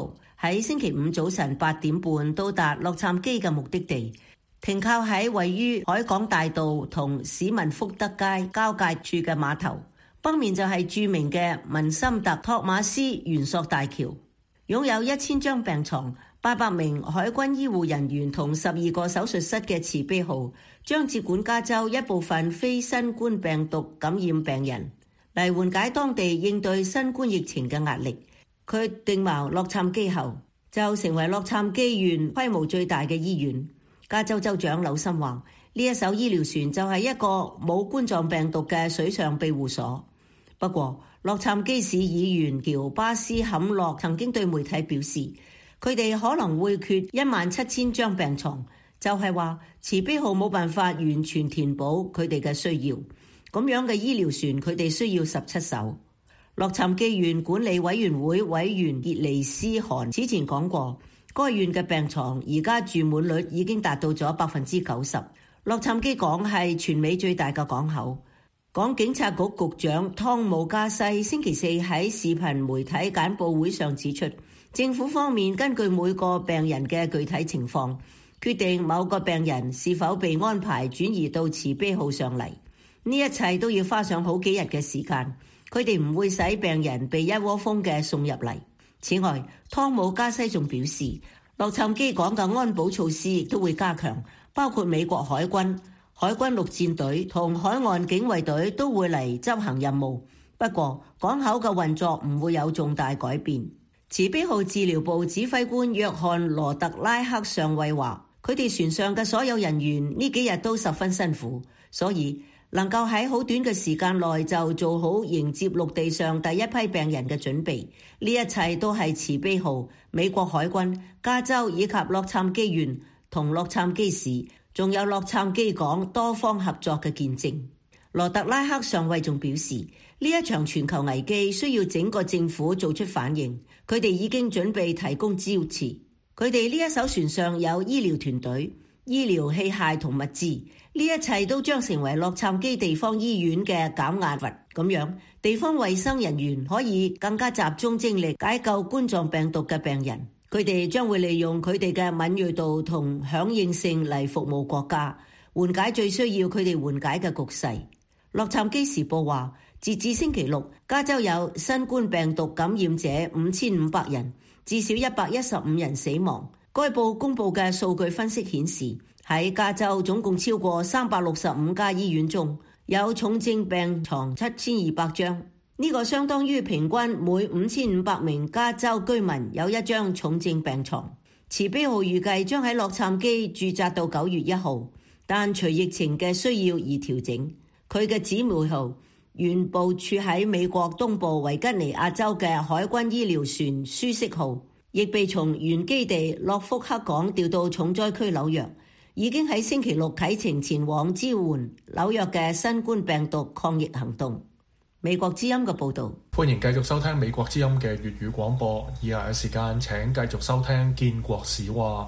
喺星期五早晨8點半到達洛杉磯嘅目的地，停靠喺位於海港大道同史文福德街交界處嘅碼頭，北面就係著名嘅文森特托馬斯圓索大橋。擁有1000張病床、800名海軍醫護人員同12個手術室嘅慈悲號，將接管加州一部分非新冠病毒感染病人，嚟緩解當地應對新冠疫情嘅壓力。佢定錨洛杉磯後，就成為洛杉磯縣規模最大嘅醫院。加州州長紐森話：呢一艘醫療船就係一個冇冠狀病毒嘅水上庇護所。不過，洛杉磯市議員喬巴斯坎洛曾經對媒體表示，佢哋可能會缺17000張病床，就係話慈悲號冇辦法完全填補佢哋嘅需要。咁樣嘅醫療船，佢哋需要17艘。洛杉磯縣管理委員會委員傑尼斯汗此前講過，該縣嘅病床而家住滿率已經達到咗90%。洛杉磯港係全美最大嘅港口。港警察局局長湯姆加西星期四喺視頻媒體簡報會上指出，政府方面根據每個病人嘅具體情況，決定某個病人是否被安排轉移到慈悲號上嚟。呢一切都要花上好幾日嘅時間。佢哋唔會使病人被一窩蜂嘅送入嚟。此外，湯姆加西仲表示，洛杉磯港嘅安保措施亦都會加強，包括美國海軍、海軍陸戰隊同海岸警衛隊都會嚟執行任務。不過，港口嘅運作唔會有重大改變。慈悲號治療部指揮官約翰羅特拉克上尉話，佢哋船上嘅所有人員呢幾日都十分辛苦，所以能夠喺好短嘅時間內就做好迎接陸地上第一批病人嘅準備，呢一切都係慈悲號、美國海軍、加州以及洛杉磯縣同洛杉磯市，仲有洛杉磯港多方合作嘅見證。羅特拉克上尉仲表示，呢一場全球危機需要整個政府做出反應，佢哋已經準備提供支持。佢哋呢一艘船上有醫療團隊、醫療器械同物資，呢一切都將成為洛杉磯地方醫院嘅減壓閥。咁樣，地方衛生人員可以更加集中精力解救冠狀病毒嘅病人。佢哋將會利用佢哋嘅敏銳度同響應性嚟服務國家，緩解最需要佢哋緩解嘅局勢。洛杉磯時報話，截至星期六，加州有新冠病毒感染者5500人，至少115人死亡。該報公佈嘅數據分析顯示，喺加州總共超過365家醫院中，有重症病床7200張，呢個相當於平均每5500名加州居民有一張重症病床。慈悲號預計將喺洛杉磯駐紮到9月1號，但隨疫情嘅需要而調整。佢嘅姊妹號原部署喺美國東部維吉尼亞州嘅海軍醫療船舒適號，亦被從原基地諾福克港調到重災區紐約，已經喺星期六啟程前往支援紐約嘅新冠病毒抗疫行動。美國之音嘅報導。 歡迎繼續收聽美國之音嘅粵語廣播。以下嘅時間請繼續收聽建國史話。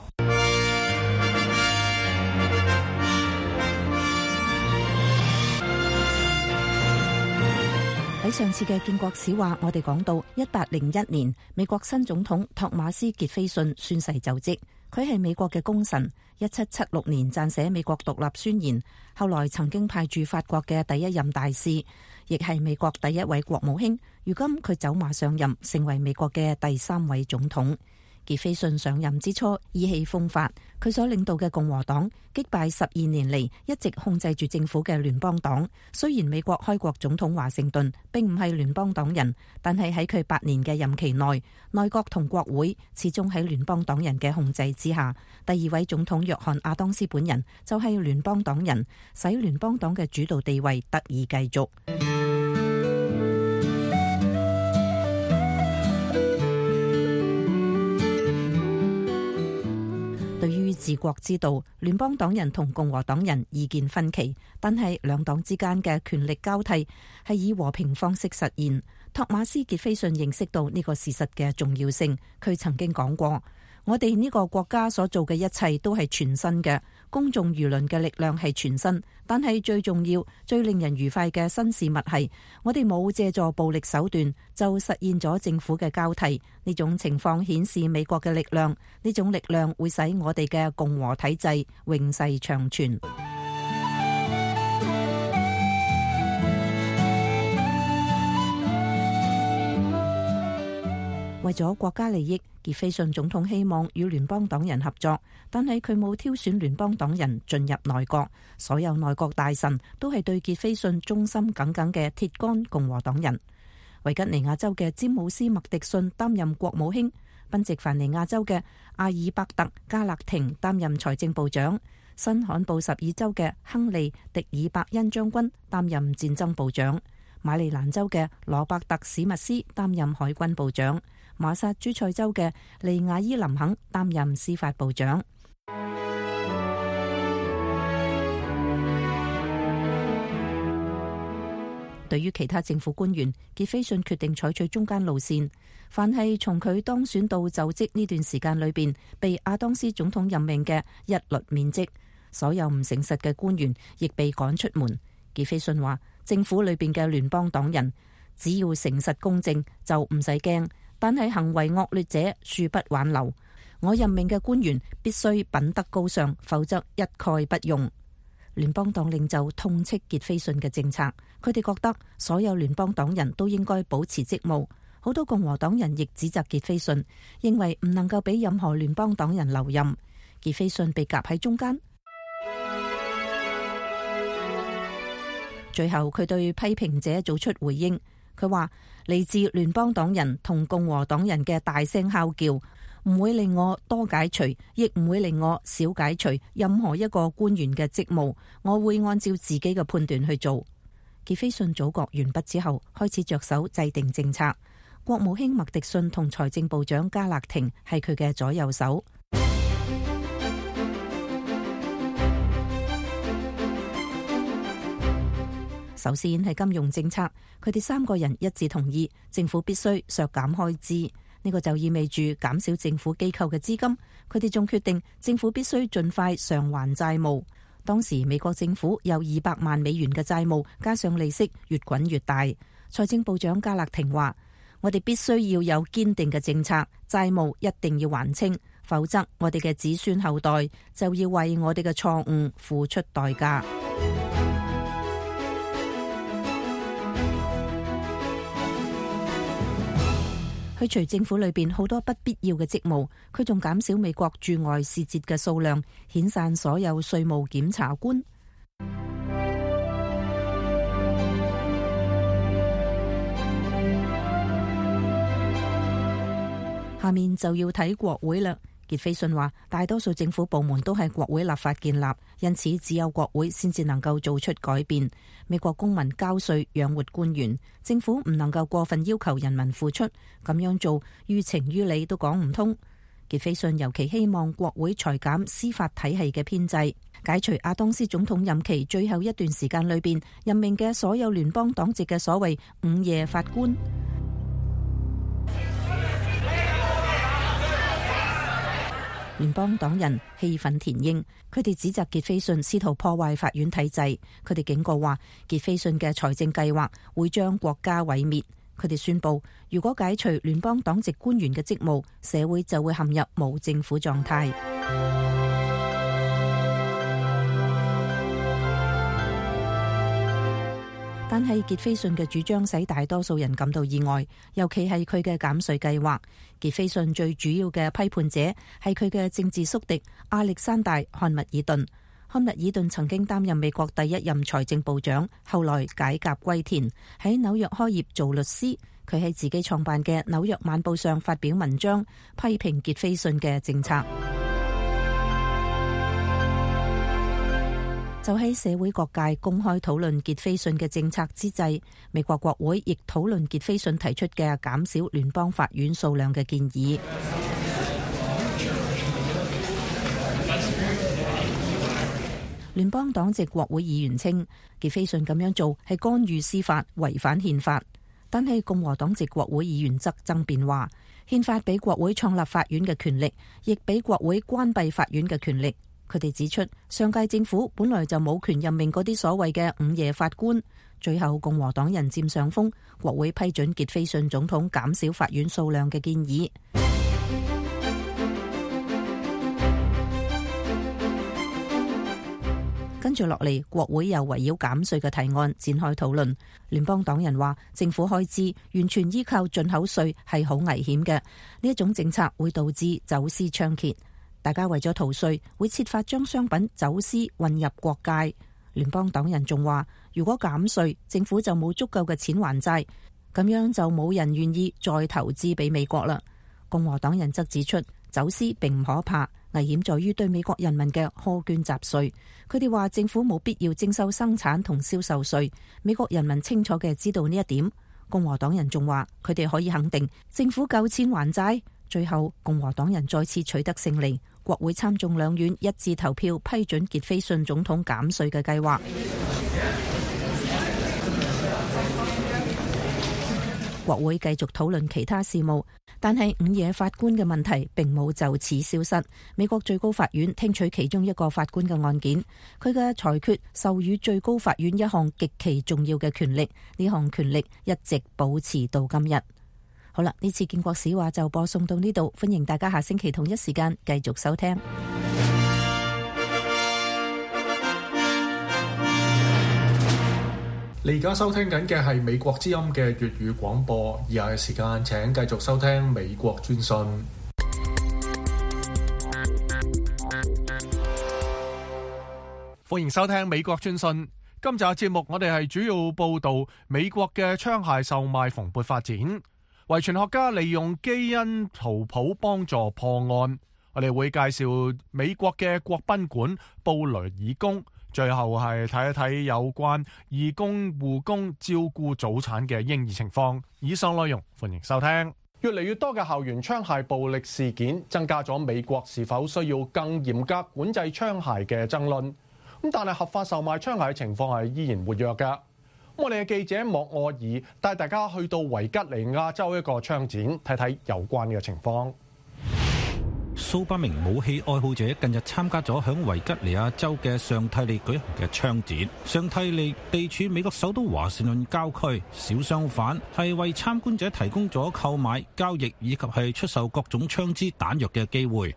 喺上次嘅建國史話，我哋講到1801年，美國新總統托馬斯傑斐遜宣誓就職。佢係美國嘅功臣，1776年撰寫美國獨立宣言，後來曾經派駐法國嘅第一任大使，亦係美國第一位國務卿。如今佢走馬上任，成為美國嘅第3位總統。傑斐遜上任之初意氣風發，佢所領導嘅共和黨擊敗12年嚟一直控制住政府嘅聯邦黨。雖然美國開國總統華盛頓並唔係聯邦黨人，但係喺佢8年嘅任期內，內閣同國會始終喺聯邦黨人嘅控制之下。第2位總統約翰亞當斯本人就係聯邦黨人，使聯邦黨嘅主導地位得以繼續。對於治國之道，聯邦黨人同共和黨人意見分歧，但係兩黨之間嘅權力交替係以和平方式實現。托馬斯傑斐遜認識到呢個事實嘅重要性，佢曾經講過： 我哋呢個國家所做嘅一切都係全新嘅，公眾輿論嘅力量係全新，但係最重要、最令人愉快嘅新事物係，我哋冇借助暴力手段就實現咗政府嘅交替。呢種情況顯示美國嘅力量，呢種力量會使我哋嘅共和體制永世長存。為咗國家利益，傑斐遜總統希望與聯邦黨人合作，但係佢冇挑選聯邦黨人進入內閣，所有內閣大臣都係對傑斐遜忠心耿耿嘅鐵桿共和黨人。維吉尼亞州嘅詹姆斯麥迪遜擔任國務卿，賓夕凡尼亞州嘅阿爾伯特加勒廷擔任財政部長，新罕布什爾州嘅亨利迪爾伯恩將軍擔任戰爭部長，馬里蘭州嘅羅伯特史密斯擔任海軍部長，馬薩諸塞州嘅利亞伊林肯擔任司法部長。對於其他政府官員，傑斐遜決定採取中間路線，凡係從佢當選到就職呢段時間裏邊被亞當斯總統任命嘅一律免職，所有唔誠實嘅官員亦被趕出門。傑斐遜話，政府裏邊嘅聯邦黨人只要誠實公正就唔使驚，但係行為惡劣者恕不挽留。我任命嘅官員必須品德高尚，否則一概不用。聯邦黨領袖痛斥傑斐遜嘅政策，佢哋覺得所有聯邦黨人都應該保持職務。好多共和黨人亦指責傑斐遜，認為唔能夠俾任何聯邦黨人留任。傑斐遜被夾喺中間，最後佢對批評者做出回應。佢話，嚟自聯邦黨人同共和黨人嘅大聲哮叫唔會令我多解除，亦唔會令我少解除任何一個官員嘅職務。我會按照自己嘅判斷去做。傑斐遜組閣完畢之後，開始着手制定政策。國務卿麥迪遜同財政部長加勒廷係佢嘅左右手。首先係金融政策，佢哋三個人一致同意政府必須削減開支，呢個就意味住減少政府機構嘅資金。佢哋仲決定政府必須盡快償還債務。當時美國政府有200萬美元嘅債務，加上利息越滾越大。財政部長加勒廷話，我哋必須要有堅定嘅政策，債務一定要還清，否則我哋嘅子孫後代就要為我哋嘅錯誤付出代價。去除政府裏邊好多不必要嘅職務，佢仲減少美國駐外使節嘅數量，遣散所有稅務檢察官。下面就要睇國會啦。傑斐遜話，大多數政府部門都係國會立法建立，因此只有國會先至能夠做出改變。美國公民交稅養活官員，政府唔能夠過分要求人民付出，咁樣做於情於理都講唔通。傑斐遜尤其希望國會裁減司法體系嘅編制，解除亞當斯總統任期最後一段時間裏邊任命嘅所有聯邦黨籍嘅所謂午夜法官。聯邦黨人氣憤填膺，佢哋指責傑斐遜試圖破壞法院體制。佢哋警告話，傑斐遜嘅財政計劃會將國家毀滅。佢哋宣布，如果解除聯邦黨籍官員嘅職務，社會就會陷入無政府狀態。但係傑斐遜嘅主張使大多數人感到意外，尤其係佢嘅減稅計劃。傑斐遜最主要嘅批判者係佢嘅政治宿敵亞歷山大·漢密爾頓。漢密爾頓曾經擔任美國第一任財政部長，後來解甲歸田，喺紐約開業做律師。佢喺自己創辦嘅《紐約晚報》上發表文章，批評傑斐遜嘅政策。就喺社會各界公開討論傑斐遜嘅政策之際，美國國會亦討論傑斐遜提出嘅減少聯邦法院數量嘅建議。聯邦黨籍國會議員稱，傑斐遜咁樣做係干預司法，違反憲法。 但係共和黨籍國會議員則爭辯話，憲法俾國會創立法院嘅權力，亦俾國會關閉法院嘅權力。佢哋指出，上屆政府本來就冇權任命嗰啲所謂嘅午夜法官。最後共和黨人佔上風，國會批准傑斐遜總統減少法院數量嘅建議。跟住落嚟，國會又圍繞減稅嘅提案展開討論。聯邦黨人話，政府開支完全依靠進口稅係好危險嘅，呢一種政策會導致走私猖獗。大家為咗逃稅，會設法將商品走私運入國界。聯邦黨人仲話，如果減稅，政府就冇足夠嘅錢還債，咁樣就冇人願意再投資俾美國啦。共和黨人則指出，走私並唔可怕，危險在於對美國人民嘅苛捐雜稅。佢哋話政府冇必要徵收生產同銷售稅，美國人民清楚嘅知道呢一點。共和黨人仲話，佢哋可以肯定政府夠錢還債。最後共和黨人再次取得勝利，國會參眾兩院一致投票批准傑斐遜總統減稅嘅計劃。國會繼續討論其他事務，但係午夜法官嘅問題並冇就此消失。美國最高法院聽取其中一個法官嘅案件，佢嘅裁決授予最高法院一項極其重要嘅權力，呢項權力一直保持到今日。好啦，呢次建國史話就播送到呢度，歡迎大家下星期同一時間繼續收聽。 你而家收聽緊嘅係美國之音嘅粵語廣播，以下嘅時間請繼續收聽美國專訊。歡迎收聽美國專訊。今集嘅節目我哋係主要報道美國嘅槍械售賣蓬勃發展。遺傳學家利用基因圖譜幫助破案，我哋會介紹美國嘅國賓館布雷爾宮，最後係睇一睇有關義工護工照顧早產嘅嬰兒情況。以上內容歡迎收聽。越嚟越多嘅校園槍械暴力事件，增加咗美國是否需要更嚴格管制槍械嘅爭論。咁但係合法售賣槍械嘅情況係依然活躍㗎。我哋嘅記者莫愛爾帶大家去到維吉尼亞州一個槍展，睇睇有關嘅情況。 數百名武器愛好者近日參加咗響維吉尼亞州嘅上蒂利舉行嘅槍展。上蒂利地處美國首都華盛頓郊區，小商販係為參觀者提供咗購買、交易以及係出售各種槍支彈藥嘅機會。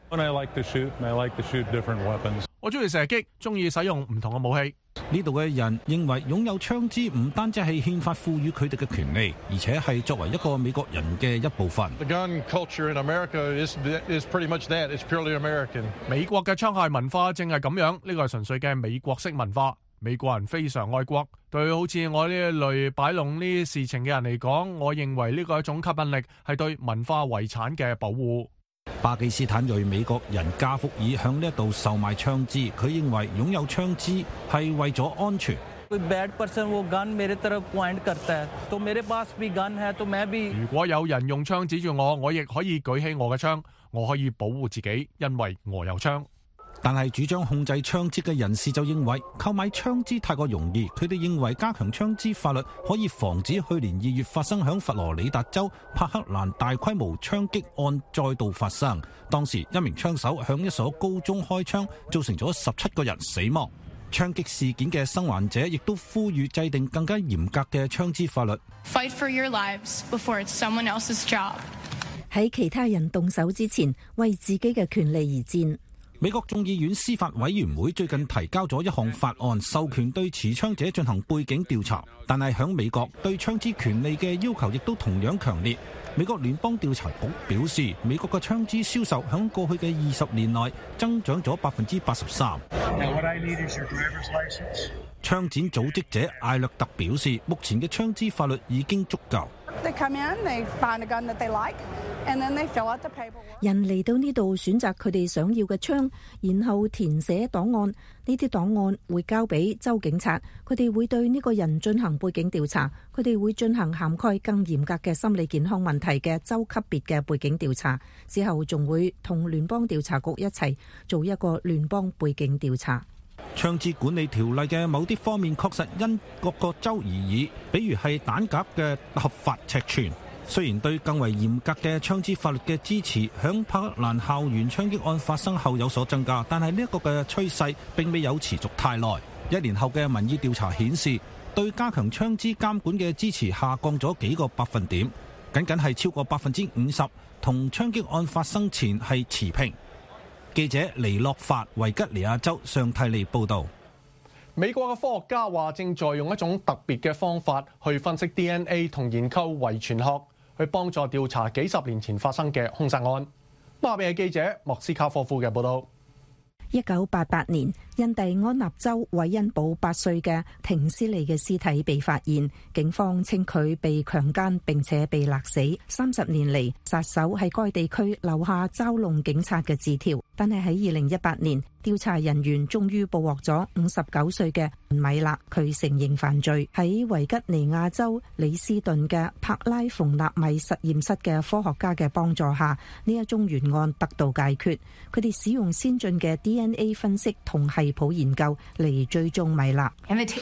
我中意射擊，中意使用唔同嘅武器。呢度嘅人認為擁有槍支唔單止係憲法賦予佢哋嘅權利，而且係作為一個美國人嘅一部分。 The gun culture in America is pretty much that. It's purely American. 美國嘅槍械文化正係咁樣，呢個係純粹嘅美國式文化。美國人非常愛國，對好似我呢一類擺弄呢啲事情嘅人嚟講，我認為呢個係一種吸引力，係對文化遺產嘅保護。 巴基斯坦裔美國人加福爾向呢一度售賣槍支，佢認為擁有槍支係為咗安全。如果有人用槍指住我，我亦可以舉起我嘅槍，我可以保護自己，因為我有槍。但係主張控制槍支嘅人士就認為購買槍支太過容易，佢哋認為加強槍支法律可以防止去年2月發生響佛羅里達州帕克蘭大規模槍擊案再度發生。當時一名槍手向一所高中開槍，造成咗17個人死亡。槍擊事件嘅生還者亦都呼籲制定更加嚴格嘅槍支法律。 Fight for your lives before it's someone else's job. 喺其他人動手之前，為自己嘅權利而戰。 美國眾議院司法委員會最近提交咗一項法案，授權對持槍者進行背景調查。但係響美國對槍支權利嘅要求亦都同樣強烈。美國聯邦調查局表示，美國嘅槍支銷售響過去嘅20年內增長咗83%。槍展組織者艾略特表示，目前嘅槍支法律已經足夠。 人嚟到呢度選擇佢哋想要嘅槍，然後填寫檔案。呢啲檔案會交俾州警察，佢哋會對呢個人進行背景調查。佢哋會進行涵蓋更嚴格嘅心理健康問題嘅州級別嘅背景調查，之後仲會同聯邦調查局一齊做一個聯邦背景調查。 槍支管理條例嘅某啲方面確實因各個州而異，比如係彈夾嘅合法尺寸。雖然對更為嚴格嘅槍支法律嘅支持響柏克蘭校園槍擊案發生後有所增加，但係呢一個嘅趨勢並未有持續太耐。1年後嘅民意調查顯示，對加強槍支監管嘅支持下降咗幾個百分點，僅係超過50%，同槍擊案發生前係持平。記者尼洛法維吉尼亞州上蒂利報導。 美國嘅科學家話正在用一種特別嘅方法去分析 DNA 同研究遺傳學，去幫助調查幾十年前發生嘅兇殺案。下邊係記者莫斯卡科夫嘅報導。 1988年，印第安納州韋恩堡8歲嘅廷斯利嘅屍體被發現，警方稱佢被強姦並且被勒死。30年嚟，殺手喺該地區留下嘲弄警察嘅字條，但係喺2018年，調查人員終於捕獲咗59歲嘅米勒，佢承認犯罪。喺維吉尼亞州里斯頓嘅柏拉馮納米實驗室嘅科學家嘅幫助下，呢一宗懸案得到解決。佢哋使用先進嘅 DNA 分析同系譜研究嚟追蹤米勒。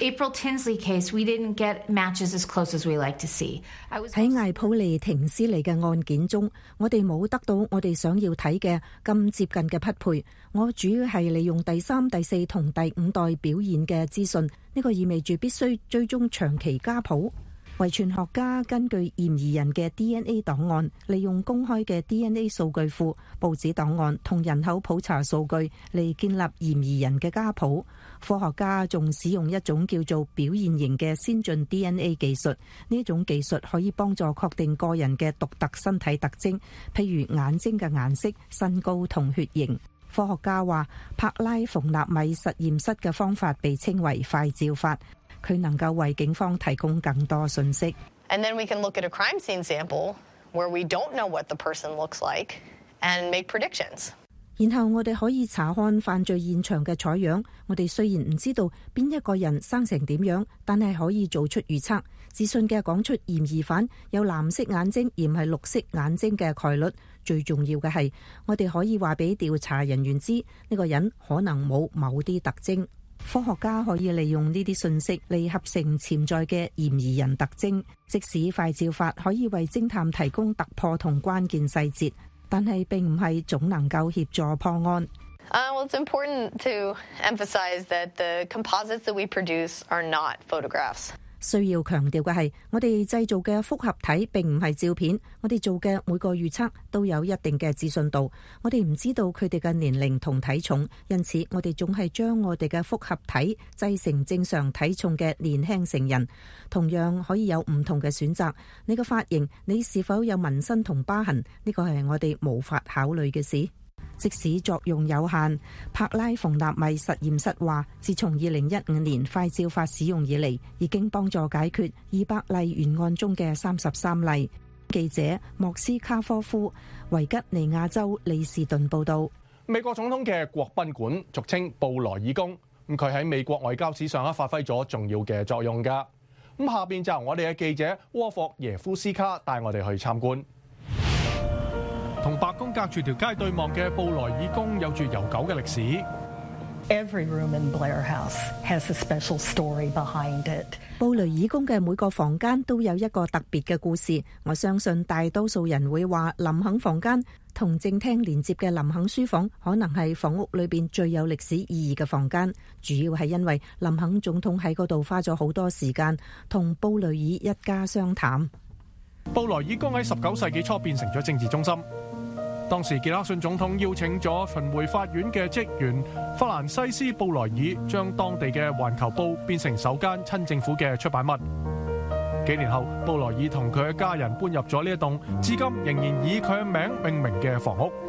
喺艾普利廷斯利嘅案件中，我哋冇得到我哋想要睇嘅咁接近嘅匹配。我主要係利用第3、第4同第5代表現嘅資訊，呢個意味住必須追蹤長期家譜。遺傳學家根據嫌疑人嘅 DNA 檔案，利用公開嘅 DNA 數據庫、報紙檔案同人口普查數據嚟建立嫌疑人嘅家譜。科學家仲使用一種叫做表現型嘅先進 DNA 技術，呢種技術可以幫助確定個人嘅獨特身體特徵，譬如眼睛嘅顏色、身高同血型。科學家話，柏拉馮納米實驗室嘅方法被稱為快照法，佢能夠為警方提供更多信息。 And then we can look at a crime scene sample where we don't know what the person looks like and make predictions. 然後我哋可以查看犯罪現場嘅採樣，我哋雖然唔知道邊一個人生成點樣，但係可以做出預測。自信嘅講出嫌疑犯有藍色眼睛而唔係綠色眼睛嘅概率。最重要嘅係，我哋可以話俾調查人員知呢個人可能冇某啲特徵。科學家可以利用呢啲信息嚟合成潛在嘅嫌疑人特徵。即使快照法可以為偵探提供突破同關鍵細節，但係並唔係總能夠協助破案。 Well, it's important to emphasize that the composites that we produce are not photographs. 需要強調嘅係，我哋製造嘅複合體並唔係照片，我哋做嘅每個預測都有一定嘅自信度。我哋唔知道佢哋嘅年齡同體重，因此我哋總係將我哋嘅複合體製成正常體重嘅年輕成人。同樣可以有唔同嘅選擇。你嘅髮型，你是否有紋身同疤痕，呢個係我哋無法考慮嘅事。即使作用有限，柏拉馮納米實驗室話，自從2015年快照法使用以嚟，已經幫助解決200例懸案中嘅33例。記者莫斯卡科夫，維吉尼亞州里士頓報導。 美國總統嘅國賓館，俗稱布萊爾宮，佢喺美國外交史上發揮咗重要嘅作用㗎。下邊就由我哋嘅記者沃霍耶夫斯卡帶我哋去參觀。同白宮隔住條街對望嘅布萊爾宮有住悠久嘅歷史。 Every room in Blair House has a special story behind it. 布雷爾宮嘅每個房間都有一個特別嘅故事。我相信大多數人會話林肯房間同正廳連接嘅林肯書房可能係房屋裏邊最有歷史意義嘅房間，主要係因為林肯總統喺嗰度花咗好多時間同布雷爾一家商談。 布萊爾宮喺19世紀初變成咗政治中心。當時傑克遜總統邀請咗巡迴法院嘅職員法蘭西斯布萊爾，將當地嘅環球報變成首間親政府嘅出版物。幾年後，布萊爾同佢嘅家人搬入咗呢一棟至今仍然以佢嘅名命名嘅房屋。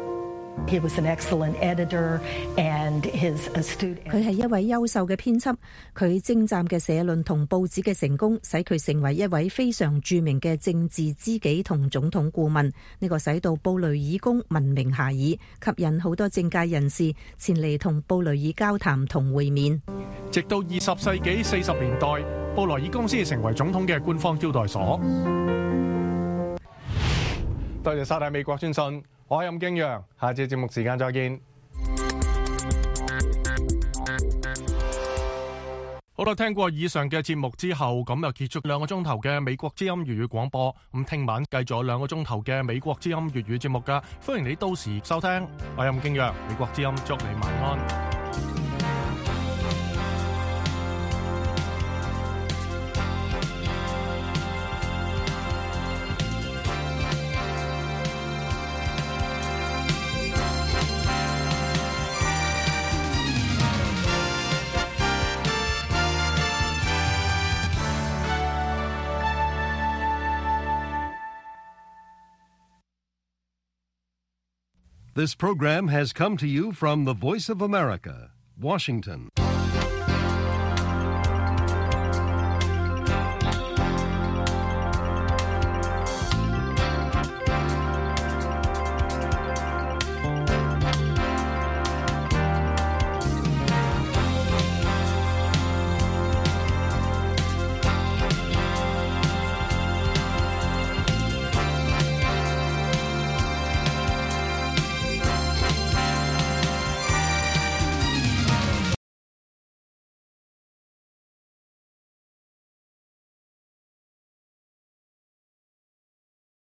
He was an excellent editor and his astute. 佢係一位優秀嘅編輯，佢精湛嘅社論同報紙嘅成功，使佢成為一位非常著名嘅政治知己同總統顧問。呢個使到布雷爾宮聞名遐邇，吸引好多政界人士前嚟同布雷爾交談同會面。 直到20世紀40年代，布萊爾宮先成為總統嘅官方招待所。多謝收睇美國專訊。我係任敬揚，下次節目時間再見。 好啦，聽過以上嘅節目之後，咁又結束2個鐘頭嘅美國之音粵語廣播。咁聽晚繼續2個鐘頭嘅美國之音粵語節目噶，歡迎你到時收聽。我係任敬揚，美國之音祝你晚安。 This program has come to you from the Voice of America, Washington.